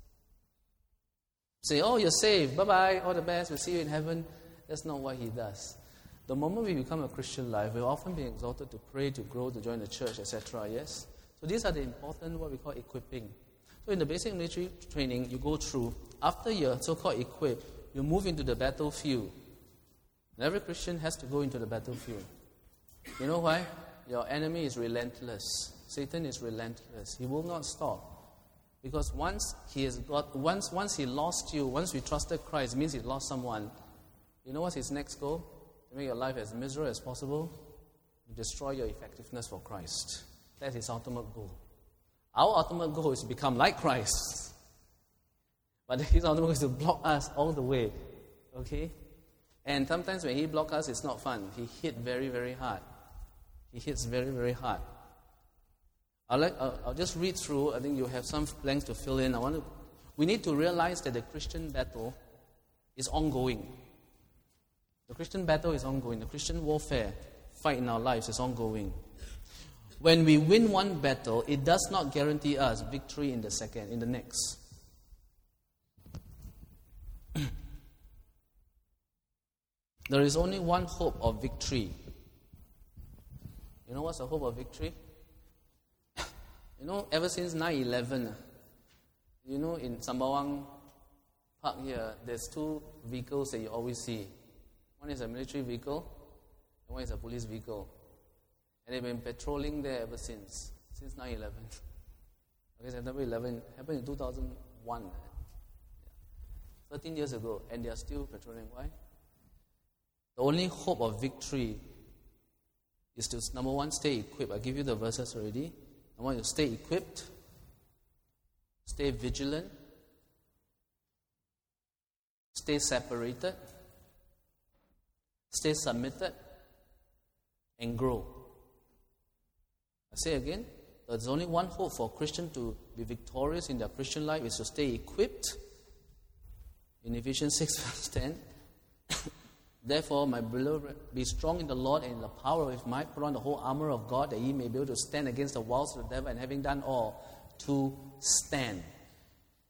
say, oh, you're saved, bye-bye, all the best, we'll see you in heaven. That's not what He does. The moment we become a Christian life, we'll often be exalted to pray, to grow, to join the church, et cetera, yes? So these are the important, what we call equipping. So in the basic military training, you go through, after you're so-called equipped, you move into the battlefield. And every Christian has to go into the battlefield. You know why? Your enemy is relentless. Satan is relentless. He will not stop. Because once he has got, once once he lost you, once you trusted Christ, it means he lost someone. You know what's his next goal? To make your life as miserable as possible, to destroy your effectiveness for Christ. That's his ultimate goal. Our ultimate goal is to become like Christ. But his ultimate goal is to block us all the way. Okay? And sometimes when he blocks us, it's not fun. He hit very, very hard. He hits very, very hard. I'll, like, I'll, I'll just read through. I think you have some blanks to fill in. I want to. We need to realize that the Christian battle is ongoing. The Christian battle is ongoing. The Christian warfare, fight in our lives, is ongoing. When we win one battle, it does not guarantee us victory in the second, in the next. There is only one hope of victory. You know what's the hope of victory? You know, ever since nine eleven, you know, in Sembawang Park here, there's two vehicles that you always see. One is a military vehicle, and one is a police vehicle. And they've been patrolling there ever since, since nine eleven. Okay, September eleventh happened in two thousand one. thirteen years ago, and they are still patrolling. Why? The only hope of victory is to, number one, stay equipped. I give you the verses already. I want you to stay equipped, stay vigilant, stay separated, stay submitted, and grow. I say again, there's only one hope for a Christian to be victorious in their Christian life is to stay equipped. In Ephesians six verse ten, therefore, my beloved, be strong in the Lord and in the power of His might. Put on the whole armor of God, that ye may be able to stand against the wiles of the devil, and having done all, to stand.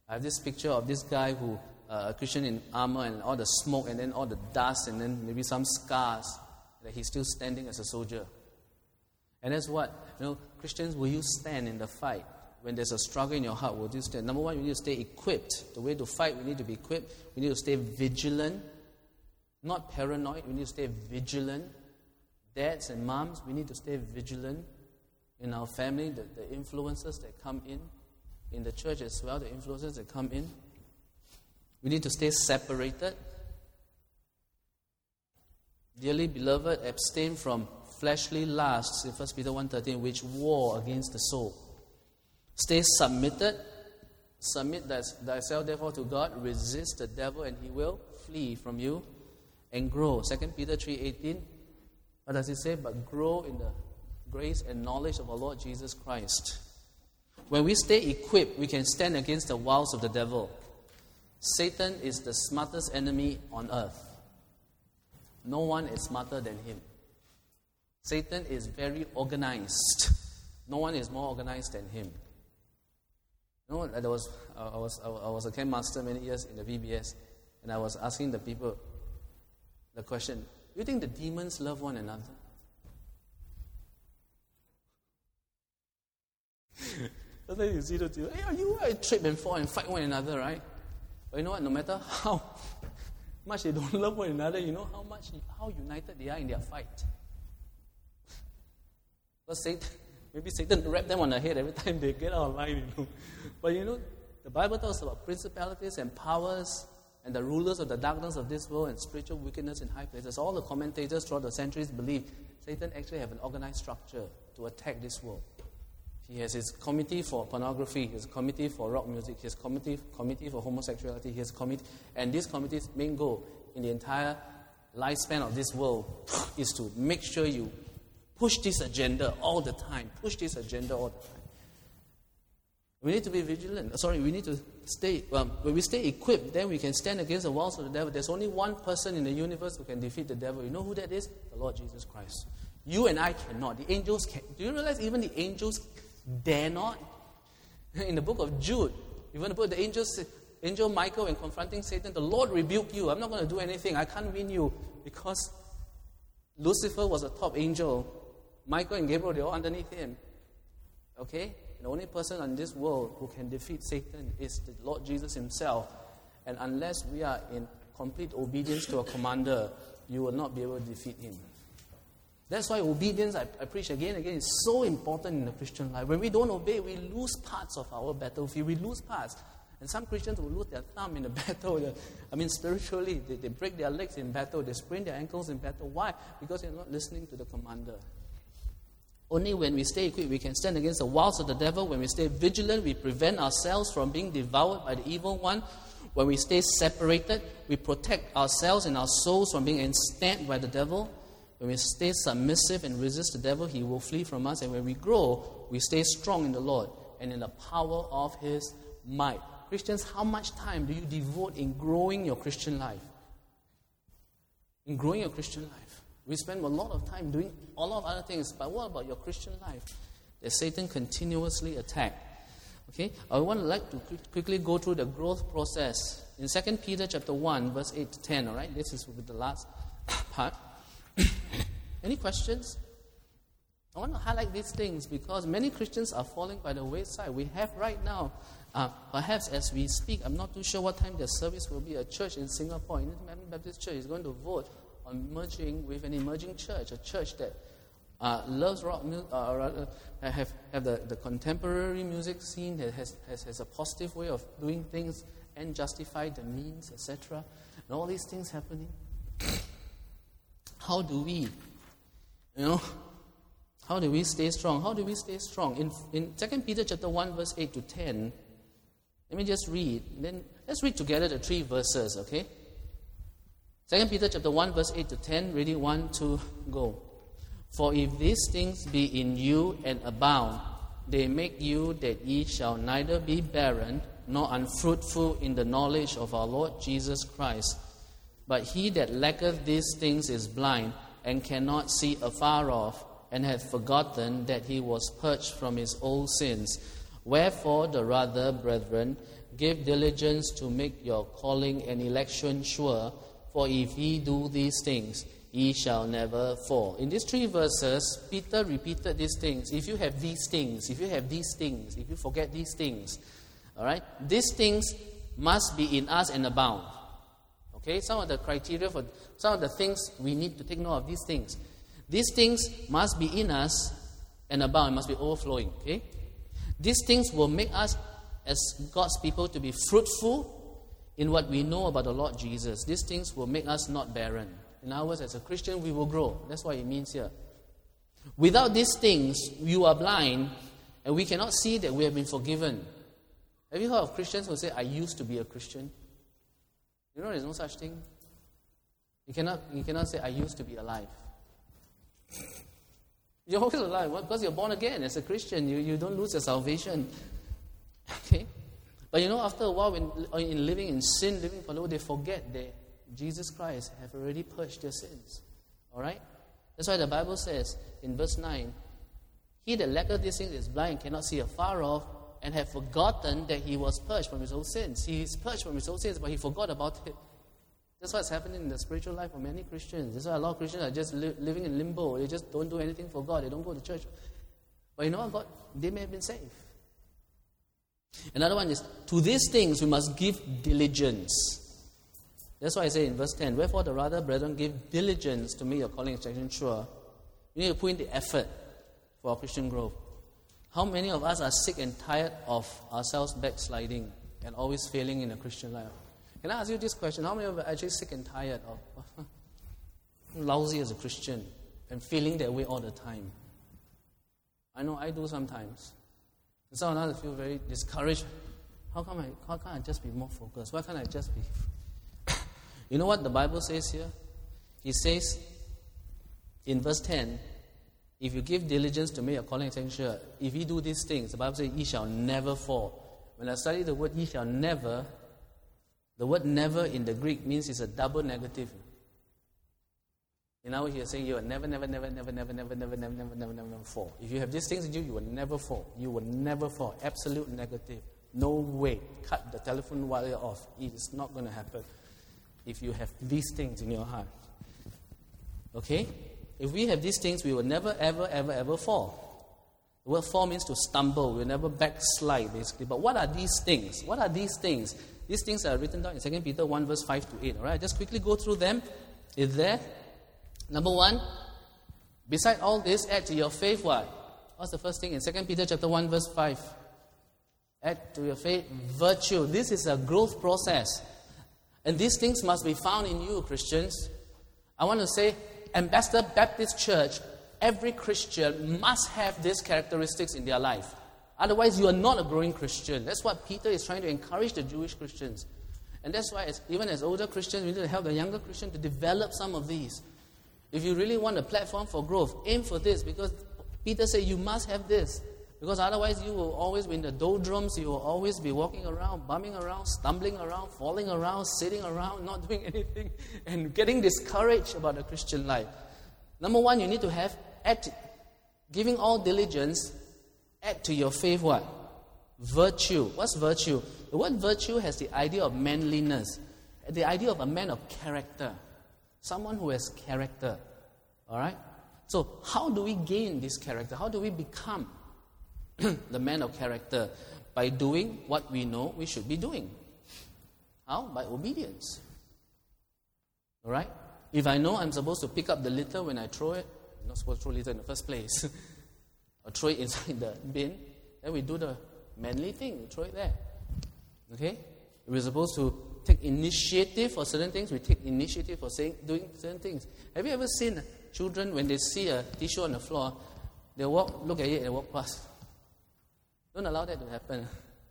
I have this picture of this guy who, uh, a Christian in armor and all the smoke and then all the dust and then maybe some scars, that he's still standing as a soldier. And that's what, you know, Christians, will you stand in the fight? When there's a struggle in your heart, will you stand? Number one, you need to stay equipped. The way to fight, we need to be equipped. We need to stay vigilant. Not paranoid, we need to stay vigilant. Dads and moms, we need to stay vigilant in our family, the, the influences that come in, in the church as well, the influences that come in. We need to stay separated. Dearly beloved, abstain from fleshly lusts in First Peter one thirteen, which war against the soul. Stay submitted. Submit thyself therefore to God. Resist the devil and he will flee from you. And grow. Second Peter three eighteen. What does it say? But grow in the grace and knowledge of our Lord Jesus Christ. When we stay equipped, we can stand against the wiles of the devil. Satan is the smartest enemy on earth. No one is smarter than him. Satan is very organized. No one is more organized than him. You know, there was, I was, I was a camp master many years in the V B S, and I was asking the people the question, do you think the demons love one another? Sometimes you see the people, hey, you uh, trip and fall and fight one another, right? But you know what? No matter how much they don't love one another, you know how much, how united they are in their fight. Because Satan, maybe Satan rap them on the head every time they get out of line, you know. But you know, the Bible talks about principalities and powers and the rulers of the darkness of this world and spiritual wickedness in high places. All the commentators throughout the centuries believe Satan actually have an organized structure to attack this world. He has his committee for pornography, his committee for rock music, his committee committee for homosexuality, his committee, and this committee's main goal in the entire lifespan of this world is to make sure you push this agenda all the time. Push this agenda all the time. We need to be vigilant. Sorry, we need to stay. Um, when we stay equipped, then we can stand against the walls of the devil. There's only one person in the universe who can defeat the devil. You know who that is? The Lord Jesus Christ. You and I cannot. The angels can. Do you realize even the angels dare not? In the book of Jude, even the book, the angels, angel Michael, when confronting Satan, the Lord rebuke you. I'm not going to do anything. I can't win you because Lucifer was a top angel. Michael and Gabriel, they're all underneath him. Okay? The only person in this world who can defeat Satan is the Lord Jesus himself. And unless we are in complete obedience to a commander, you will not be able to defeat him. That's why obedience, I, I preach again and again, is so important in the Christian life. When we don't obey, we lose parts of our battlefield. We lose parts. And some Christians will lose their thumb in the battle. I mean, spiritually, they, they break their legs in battle. They sprain their ankles in battle. Why? Because they're not listening to the commander. Only when we stay equipped, we can stand against the wiles of the devil. When we stay vigilant, we prevent ourselves from being devoured by the evil one. When we stay separated, we protect ourselves and our souls from being ensnared by the devil. When we stay submissive and resist the devil, he will flee from us. And when we grow, we stay strong in the Lord and in the power of his might. Christians, how much time do you devote in growing your Christian life? In growing your Christian life. We spend a lot of time doing a lot of other things, but what about your Christian life that Satan continuously attacks? Okay, I want to like to quickly go through the growth process. In Second Peter chapter one, verse eight to ten, all right? This is the last part. Any questions? I want to highlight these things because many Christians are falling by the wayside. We have right now, uh, perhaps as we speak, I'm not too sure what time the service will be. A church in Singapore, Independent Baptist Church, is going to vote on merging with an emerging church, a church that uh, loves rock music, uh, rather have, have the, the contemporary music scene that has, has, has a positive way of doing things and justify the means, et cetera. And all these things happening. How do we, you know, how do we stay strong? How do we stay strong? In in Second Peter chapter one, verse eight to ten, let me just read. Then let's read together the three verses, okay? Second Peter chapter one, verse eight to ten, ready, one, two, go. For if these things be in you and abound, they make you that ye shall neither be barren nor unfruitful in the knowledge of our Lord Jesus Christ. But he that lacketh these things is blind, and cannot see afar off, and hath forgotten that he was purged from his old sins. Wherefore the rather, brethren, give diligence to make your calling and election sure, for if ye do these things, ye shall never fall. In these three verses, Peter repeated these things. If you have these things, if you have these things, if you forget these things, all right, these things must be in us and abound. Okay, some of the criteria for some of the things we need to take note of these things. These things must be in us and abound, must be overflowing. Okay, these things will make us as God's people to be fruitful in what we know about the Lord Jesus. These things will make us not barren. In other words, as a Christian, we will grow. That's what it means here. Without these things, you are blind, and we cannot see that we have been forgiven. Have you heard of Christians who say, I used to be a Christian? You know, there's no such thing. You cannot, you cannot say, I used to be alive. You're always alive. Well, because you're born again as a Christian. You, you don't lose your salvation. Okay? But you know, after a while, when in living in sin, living for the Lord, they forget that Jesus Christ have already purged their sins. Alright? That's why the Bible says in verse nine, he that lacketh these things is blind, cannot see afar off, and have forgotten that he was purged from his old sins. He is purged from his old sins, but he forgot about it. That's what's happening in the spiritual life of many Christians. That's why a lot of Christians are just li- living in limbo. They just don't do anything for God. They don't go to church. But you know what? God, they may have been saved. Another one is, to these things we must give diligence. That's why I say in verse ten, wherefore the rather, brethren, give diligence to make your calling and election sure. You need to put in the effort for our Christian growth. How many of us are sick and tired of ourselves backsliding and always failing in the Christian life? Can I ask you this question? How many of us are actually sick and tired of lousy as a Christian and feeling that way all the time? I know I do sometimes. Some of us feel very discouraged. How come I, how can't I just be more focused? Why can't I just be... You know what the Bible says here? It says in verse ten, if you give diligence to make your calling and sure, if you do these things, the Bible says, ye shall never fall. When I study the word ye shall never, the word never in the Greek means it's a double negative. In other words, you're saying you will never, never, never, never, never, never, never, never, never, never, never fall. If you have these things in you, you will never fall. You will never fall. Absolute negative. No way. Cut the telephone wire off. It is not going to happen if you have these things in your heart. Okay? If we have these things, we will never, ever, ever, ever fall. The word fall means to stumble. We'll never backslide, basically. But what are these things? What are these things? These things are written down in Second Peter one, verse five to eight. All right? Just quickly go through them. It's there. Number one, beside all this, add to your faith what? What's the first thing in Second Peter chapter one, verse five? Add to your faith virtue. This is a growth process. And these things must be found in you, Christians. I want to say, Ambassador Baptist Church, every Christian must have these characteristics in their life. Otherwise, you are not a growing Christian. That's what Peter is trying to encourage the Jewish Christians. And that's why, as, even as older Christians, we need to help the younger Christians to develop some of these. If you really want a platform for growth, aim for this, because Peter said you must have this. Because otherwise you will always be in the doldrums, you will always be walking around, bumming around, stumbling around, falling around, sitting around, not doing anything, and getting discouraged about the Christian life. Number one, you need to have, add, giving all diligence, add to your faith what? Virtue. What's virtue? The word virtue has the idea of manliness, the idea of a man of character. Someone who has character. Alright? So, how do we gain this character? How do we become the man of character? By doing what we know we should be doing. How? By obedience. Alright? If I know I'm supposed to pick up the litter when I throw it, I'm not supposed to throw litter in the first place, or throw it inside the bin, then we do the manly thing, we throw it there. Okay? If we're supposed to take initiative for certain things, we take initiative for saying, doing certain things. Have you ever seen children, when they see a tissue on the floor, they walk, look at it and walk past? Don't allow that to happen.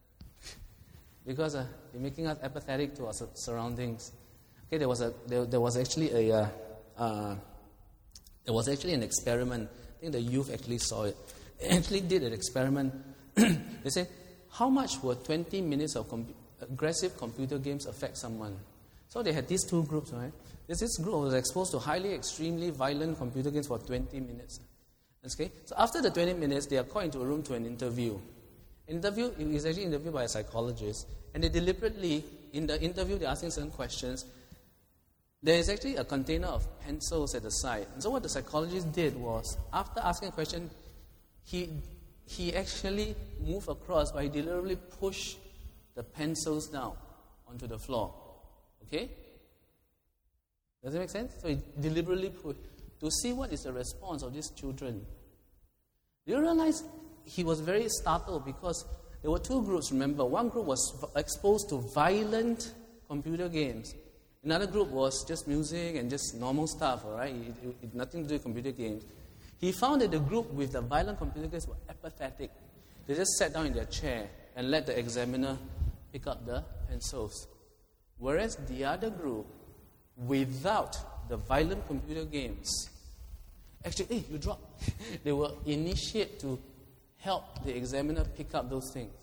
Because uh, you're making us apathetic to our surroundings. Okay, there was a there, there was actually a uh, uh, there was actually an experiment. I think the youth actually saw it. They actually did an experiment. They said, how much were twenty minutes of com- aggressive computer games affect someone? So they had these two groups, right? There's this group was exposed to highly, extremely violent computer games for twenty minutes. Okay, so after the twenty minutes, they are called into a room to an interview. Interview is actually interviewed by a psychologist, and they deliberately, in the interview, they're asking certain questions. There is actually a container of pencils at the side. And so what the psychologist did was, after asking a question, he he actually moved across by deliberately push the pencils down onto the floor. Okay? Does it make sense? So he deliberately pushed to see what is the response of these children. Do you realize he was very startled because there were two groups, remember. One group was exposed to violent computer games. Another group was just music and just normal stuff, all right? It, it, it, nothing to do with computer games. He found that the group with the violent computer games were apathetic. They just sat down in their chair and let the examiner pick up the pencils. Whereas the other group, without the violent computer games, actually, hey, you dropped. They were initiated to help the examiner pick up those things.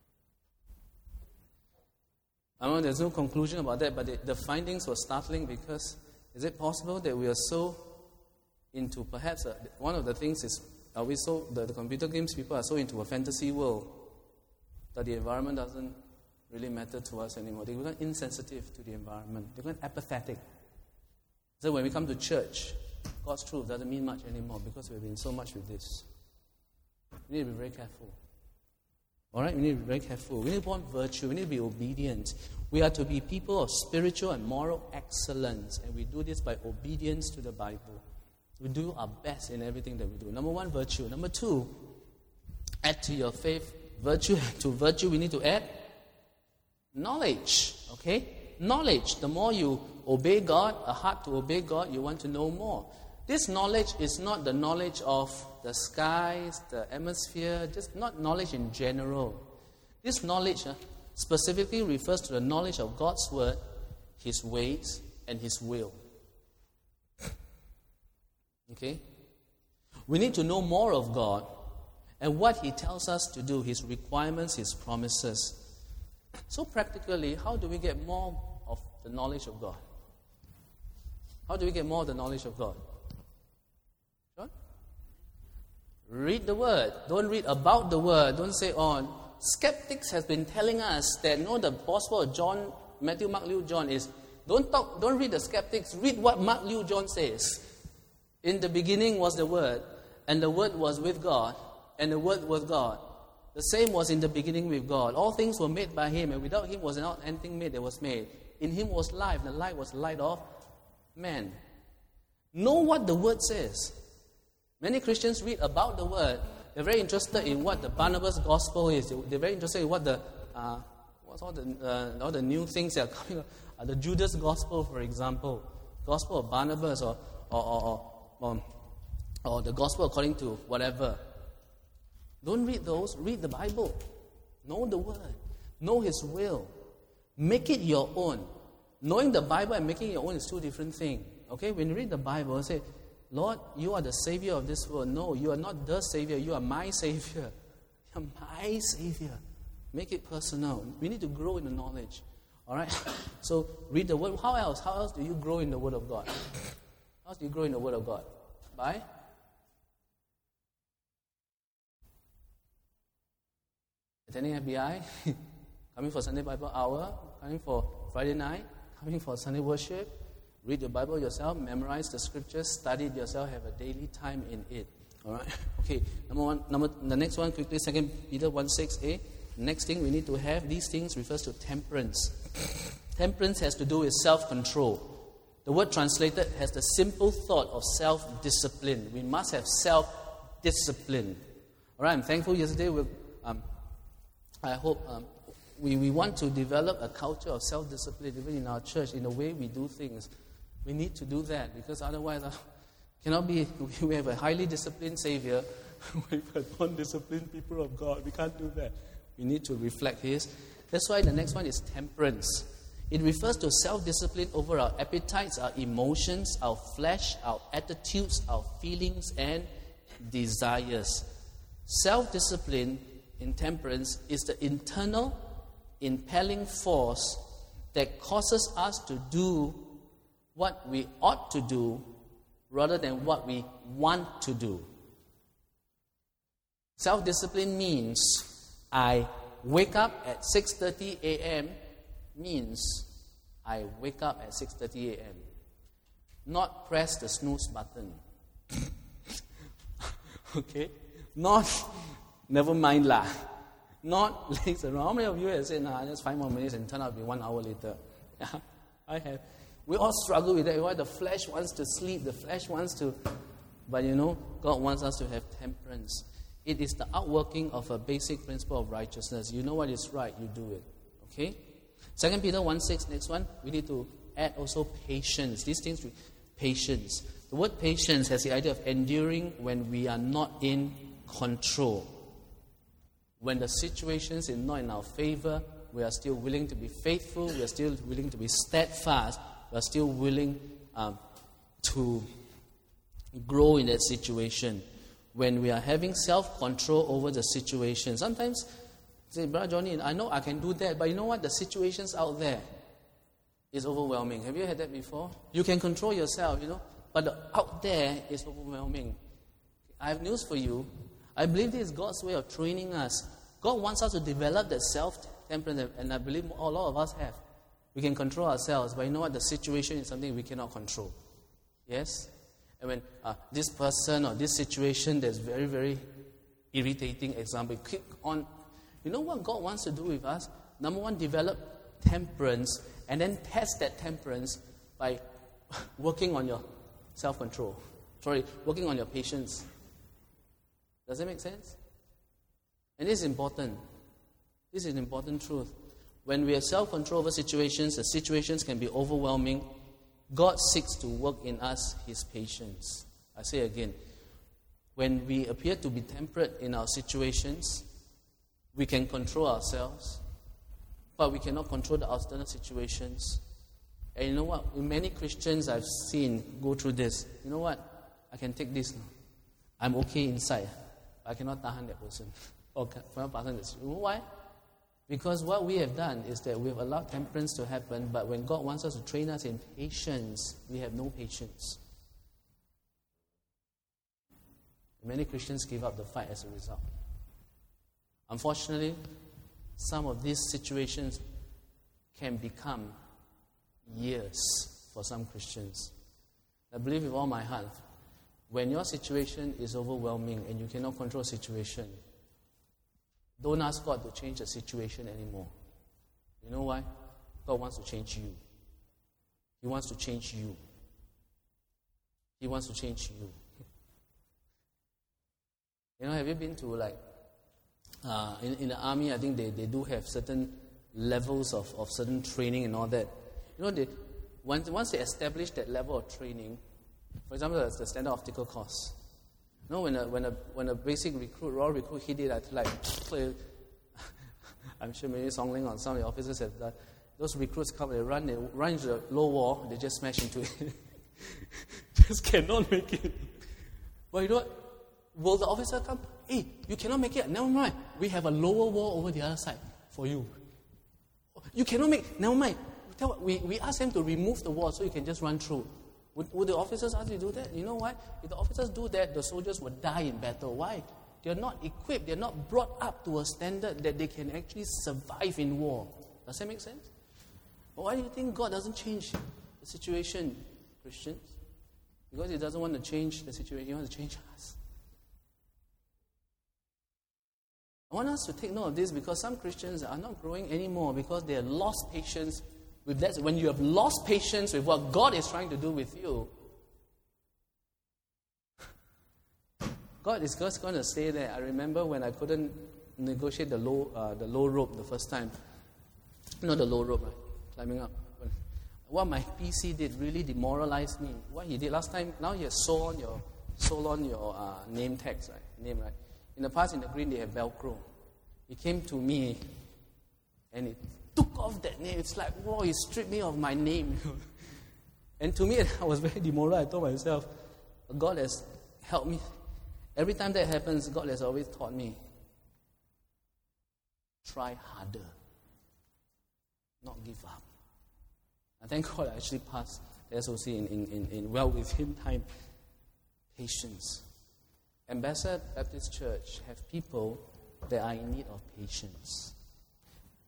I know there's no conclusion about that, but the, the findings were startling because is it possible that we are so into perhaps a, one of the things is are we so the, the computer games people are so into a fantasy world that the environment doesn't really matter to us anymore. They become insensitive to the environment. They become apathetic. So when we come to church, God's truth doesn't mean much anymore because we've been so much with this. We need to be very careful. All right, we need to be very careful. We need to want virtue. We need to be obedient. We are to be people of spiritual and moral excellence, and we do this by obedience to the Bible. We do our best in everything that we do. Number one, virtue. Number two, add to your faith virtue. To virtue, we need to add knowledge. Okay? Knowledge. The more you obey God, a heart to obey God, you want to know more. This knowledge is not the knowledge of the skies, the atmosphere, just not knowledge in general. This knowledge uh, specifically refers to the knowledge of God's word, His ways, and His will. Okay? We need to know more of God and what He tells us to do, His requirements, His promises. So practically, how do we get more of the knowledge of God? How do we get more of the knowledge of God? Read the Word. Don't read about the Word. Don't say on. Skeptics has been telling us that no, the Gospel of John, Matthew, Mark, Luke, John is don't talk. Don't read the skeptics. Read what Mark, Luke, John says. In the beginning was the Word, and the Word was with God, and the Word was God. The same was in the beginning with God. All things were made by Him, and without Him was not anything made that was made. In Him was life. The light was the light of man. Know what the Word says. Many Christians read about the Word. They're very interested in what the Barnabas Gospel is. They're very interested in what the uh, what's all the uh, all the new things that are coming up. Uh, the Judas Gospel, for example, Gospel of Barnabas, or or or, or, um, or the Gospel according to whatever. Don't read those. Read the Bible. Know the Word. Know His will. Make it your own. Knowing the Bible and making it your own is two different things. Okay, when you read the Bible, say, Lord, you are the Savior of this world. No, you are not the Savior. You are my Savior. You're my Savior. Make it personal. We need to grow in the knowledge. All right? So, read the Word. How else? How else do you grow in the Word of God? How else do you grow in the Word of God? By? Attending F B I? Coming for Sunday Bible Hour? Coming for Friday night? Coming for Sunday worship? Read your Bible yourself, memorize the scriptures, study it yourself, have a daily time in it. All right? Okay, number one, number the next one quickly, Second Peter one six a. Next thing we need to have, these things refers to temperance. Temperance has to do with self-control. The word translated has the simple thought of self-discipline. We must have self-discipline. All right, I'm thankful yesterday, we, um, I hope um, we, we want to develop a culture of self-discipline even in our church, in the way we do things. We need to do that because otherwise, uh, cannot be. We have a highly disciplined Savior. We have non-disciplined people of God. We can't do that. We need to reflect His. That's why the next one is temperance. It refers to self-discipline over our appetites, our emotions, our flesh, our attitudes, our feelings, and desires. Self-discipline in temperance is the internal, impelling force that causes us to do what we ought to do rather than what we want to do. Self-discipline means I wake up at six thirty a.m. means I wake up at six thirty a.m. Not press the snooze button. Okay? Not, never mind lah. Not legs around. How many of you have said, nah, just five more minutes and turn out to be one hour later? Yeah, I have. We all struggle with that. Why the flesh wants to sleep, the flesh wants to... But you know, God wants us to have temperance. It is the outworking of a basic principle of righteousness. You know what is right, you do it. Okay? Second Peter one six, next one. We need to add also patience. These things, patience. The word patience has the idea of enduring when we are not in control. When the situation is not in our favor, we are still willing to be faithful, we are still willing to be steadfast, we are still willing um, to grow in that situation. When we are having self-control over the situation, sometimes, say, Brother Johnny, I know I can do that, but you know what? The situations out there is overwhelming. Have you had that before? You can control yourself, you know, but the out there is overwhelming. I have news for you. I believe this is God's way of training us. God wants us to develop that self-temperance, and I believe a lot of us have. We can control ourselves, but you know what? The situation is something we cannot control. Yes? And when uh, this person or this situation that's very, very irritating, example, click on, you know what God wants to do with us? Number one, develop temperance, and then test that temperance by working on your self-control. Sorry, working on your patience. Does that make sense? And this is important. This is an important truth. When we have self-control over situations, the situations can be overwhelming. God seeks to work in us His patience. I say again, when we appear to be temperate in our situations, we can control ourselves, but we cannot control the external situations. And you know what? Many Christians I've seen go through this. You know what? I can take this now. I'm okay inside. I cannot tahan that person. Or cannot tahan this. You know why? Because what we have done is that we have allowed temperance to happen, but when God wants us to train us in patience, we have no patience. Many Christians give up the fight as a result. Unfortunately, some of these situations can become years for some Christians. I believe with all my heart, when your situation is overwhelming and you cannot control the situation, don't ask God to change the situation anymore. You know why? God wants to change you. He wants to change you. He wants to change you. You know, have you been to like, uh, in, in the army, I think they, they do have certain levels of, of certain training and all that. You know, they, once, once they establish that level of training, for example, that's the standard optical course. You know, when a, when a, when a basic recruit, raw recruit hit it, I like, I'm sure maybe Song Ling or some of the officers have done. Those recruits come, they run, they run into the low wall, they just smash into it. Just cannot make it. But you know what? Will the officer come? Hey, you cannot make it. Never mind. We have a lower wall over the other side for you. You cannot make. Never mind. We we ask them to remove the wall so you can just run through. Would, would the officers ask you to do that? You know why? If the officers do that, the soldiers would die in battle. Why? They're not equipped. They're not brought up to a standard that they can actually survive in war. Does that make sense? But why do you think God doesn't change the situation, Christians? Because He doesn't want to change the situation. He wants to change us. I want us to take note of this because some Christians are not growing anymore because they have lost patience with that. When you have lost patience with what God is trying to do with you, God is just going to stay there. I remember when I couldn't negotiate the low, uh, the low rope the first time. Not the low rope, right? Climbing up. What my P C did really demoralized me. What he did last time, now he has sew on your, sew on your uh, name tags, right? Name, right? In the past, in the green, they have Velcro. He came to me, and he took off that name. It's like, whoa, he stripped me of my name. And to me, I was very demoralized. I told myself, God has helped me. Every time that happens, God has always taught me, try harder, not give up. I thank God I actually passed the S O C in, in, in, in well within time. Patience. Ambassador Baptist Church have people that are in need of patience.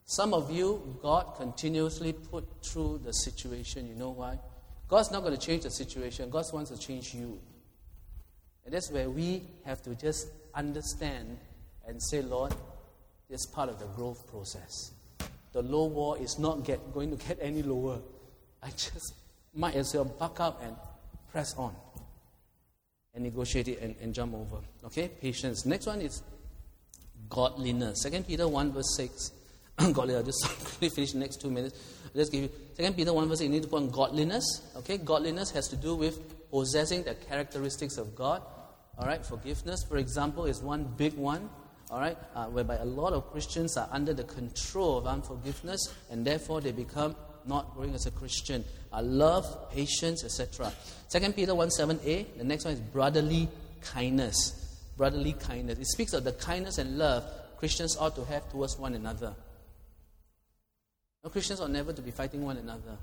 Some of you, God continuously put through the situation. You know why? God's not going to change the situation. God wants to change you. And that's where we have to just understand and say, Lord, this is part of the growth process. The low wall is not get, going to get any lower. I just might as well buck up and press on and negotiate it and, and jump over. Okay, patience. Next one is godliness. Second Peter one verse six. Godliness. I'll just quickly finish the next two minutes. I'll just give you Second Peter one verse six. You need to put on godliness. Okay, godliness has to do with possessing the characteristics of God. All right, forgiveness, for example, is one big one. All right, uh, whereby a lot of Christians are under the control of unforgiveness, and therefore they become not growing as a Christian. Uh, love, patience, et cetera. Second Peter one seven a. The next one is brotherly kindness. Brotherly kindness. It speaks of the kindness and love Christians ought to have towards one another. No, Christians ought never to be fighting one another.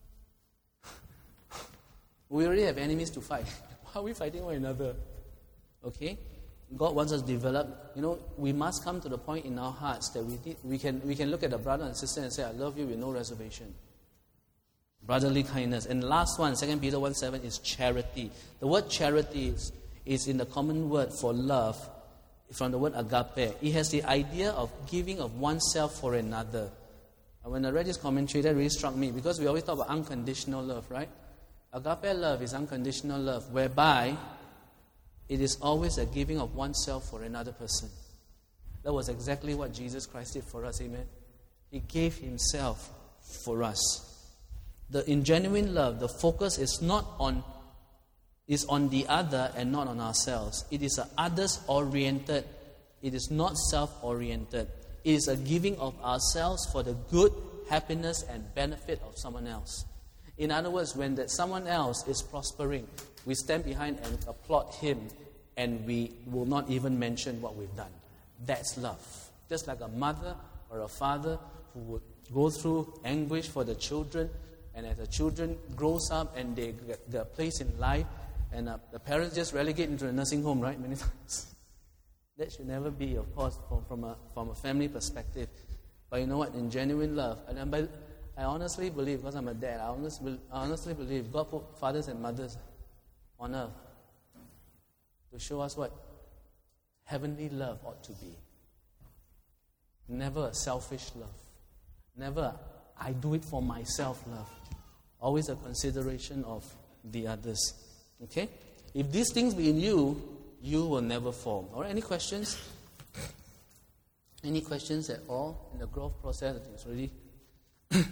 We already have enemies to fight. Why are we fighting one another? Okay? God wants us to develop, you know, we must come to the point in our hearts that we need, we can we can look at a brother and sister and say, I love you with no reservation. Brotherly kindness. And last one, Second Peter one seven, is charity. The word charity is, is in the common word for love, from the word agape. It has the idea of giving of oneself for another. And when I read this commentary, that really struck me, because we always talk about unconditional love, right? Agape love is unconditional love, whereby it is always a giving of oneself for another person. That was exactly what Jesus Christ did for us, amen? He gave himself for us. The, in genuine love, the focus is not on, is on the other and not on ourselves. It is a others-oriented. It is not self-oriented. It is a giving of ourselves for the good, happiness, and benefit of someone else. In other words, when that someone else is prospering, we stand behind and applaud him, and we will not even mention what we've done. That's love. Just like a mother or a father who would go through anguish for the children, and as the children grows up and they get their place in life, and uh, the parents just relegate into a nursing home, right? Many times. That should never be, of course, from, from a from a family perspective. But you know what? In genuine love, and I, I honestly believe, because I'm a dad, I honestly, I honestly believe God put fathers and mothers on earth to show us what heavenly love ought to be. Never a selfish love. Never a, I do it for myself love. Always a consideration of the others. Okay? If these things be in you, you will never fall. All right, any questions? Any questions at all in the growth process? It's really... Can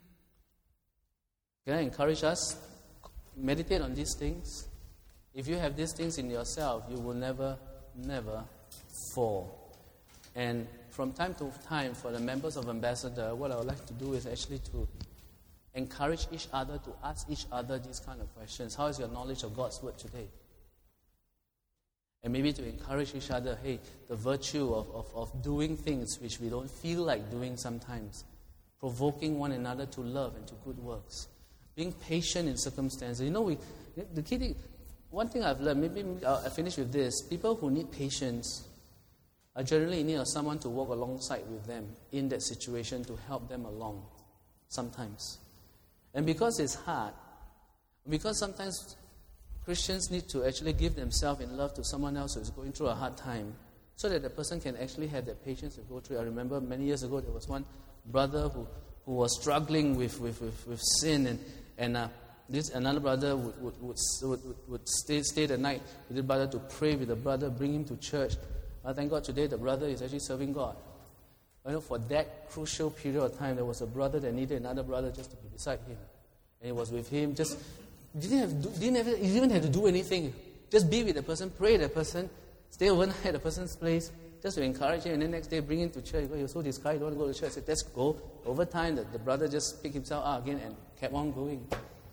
I encourage us? Meditate on these things. If you have these things in yourself, you will never, never fall. And from time to time, for the members of Ambassador, what I would like to do is actually to encourage each other to ask each other these kind of questions. How is your knowledge of God's Word today? And maybe to encourage each other, hey, the virtue of, of, of doing things which we don't feel like doing sometimes. Provoking one another to love and to good works. Being patient in circumstances. You know, we the key thing, one thing I've learned, maybe I'll finish with this. People who need patience are generally in need of someone to walk alongside with them in that situation to help them along sometimes. And because it's hard, because sometimes Christians need to actually give themselves in love to someone else who is going through a hard time so that the person can actually have that patience to go through. I remember many years ago there was one brother who, who was struggling with, with, with, with sin, and, and uh, this another brother would, would, would, would, would stay, stay the night with the brother to pray with the brother, bring him to church. Uh, thank God today the brother is actually serving God. You know, for that crucial period of time, there was a brother that needed another brother just to be beside him. And he was with him, just didn't have didn't have you didn't have to do anything. Just be with the person, pray with the person, stay overnight at the person's place, just to encourage him, and then next day bring him to church. He was so discouraged, don't want to go to church. I said, let's go. Over time, the, the brother just picked himself up again and kept on going.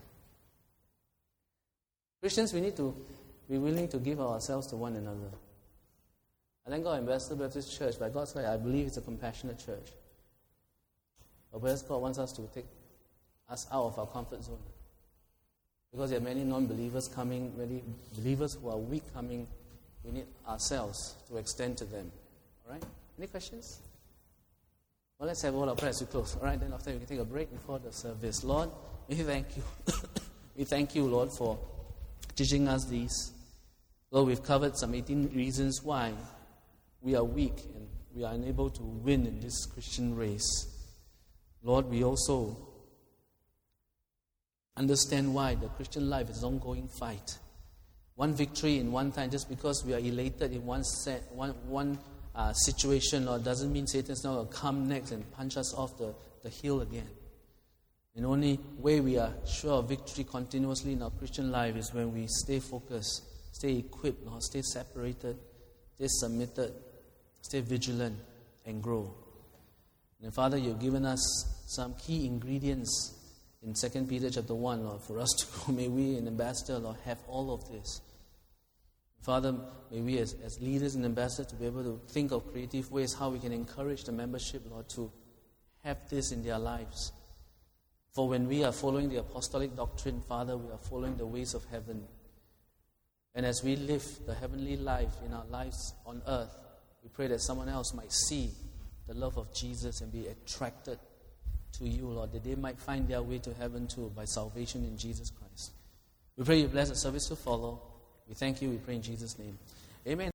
Christians, we need to be willing to give ourselves to one another. I thank God, Ambassador Baptist Church, by God's grace, I believe it's a compassionate church. But perhaps God wants us to take us out of our comfort zone. Because there are many non-believers coming, many believers who are weak coming. We need ourselves to extend to them. All right? Any questions? Well, let's have a word of prayer as we close. All right, then after we can take a break before the service. Lord, we thank you. We thank you, Lord, for teaching us these. Lord, we've covered some eighteen reasons why we are weak and we are unable to win in this Christian race. Lord, we also understand why the Christian life is an ongoing fight. One victory in one time, just because we are elated in one set, one one uh, situation, Lord, doesn't mean Satan's not going to come next and punch us off the, the hill again. The only way we are sure of victory continuously in our Christian life is when we stay focused, stay equipped, Lord, stay separated, stay submitted, stay vigilant, and grow. And Father, you've given us some key ingredients in Second Peter chapter one, Lord, for us to grow. May we, an ambassador, Lord, have all of this. Father, may we as, as leaders and ambassadors to be able to think of creative ways how we can encourage the membership, Lord, to have this in their lives. For when we are following the apostolic doctrine, Father, we are following the ways of heaven. And as we live the heavenly life in our lives on earth, we pray that someone else might see the love of Jesus and be attracted to you, Lord, that they might find their way to heaven too by salvation in Jesus Christ. We pray you bless the service to follow. We thank you. We pray in Jesus' name. Amen.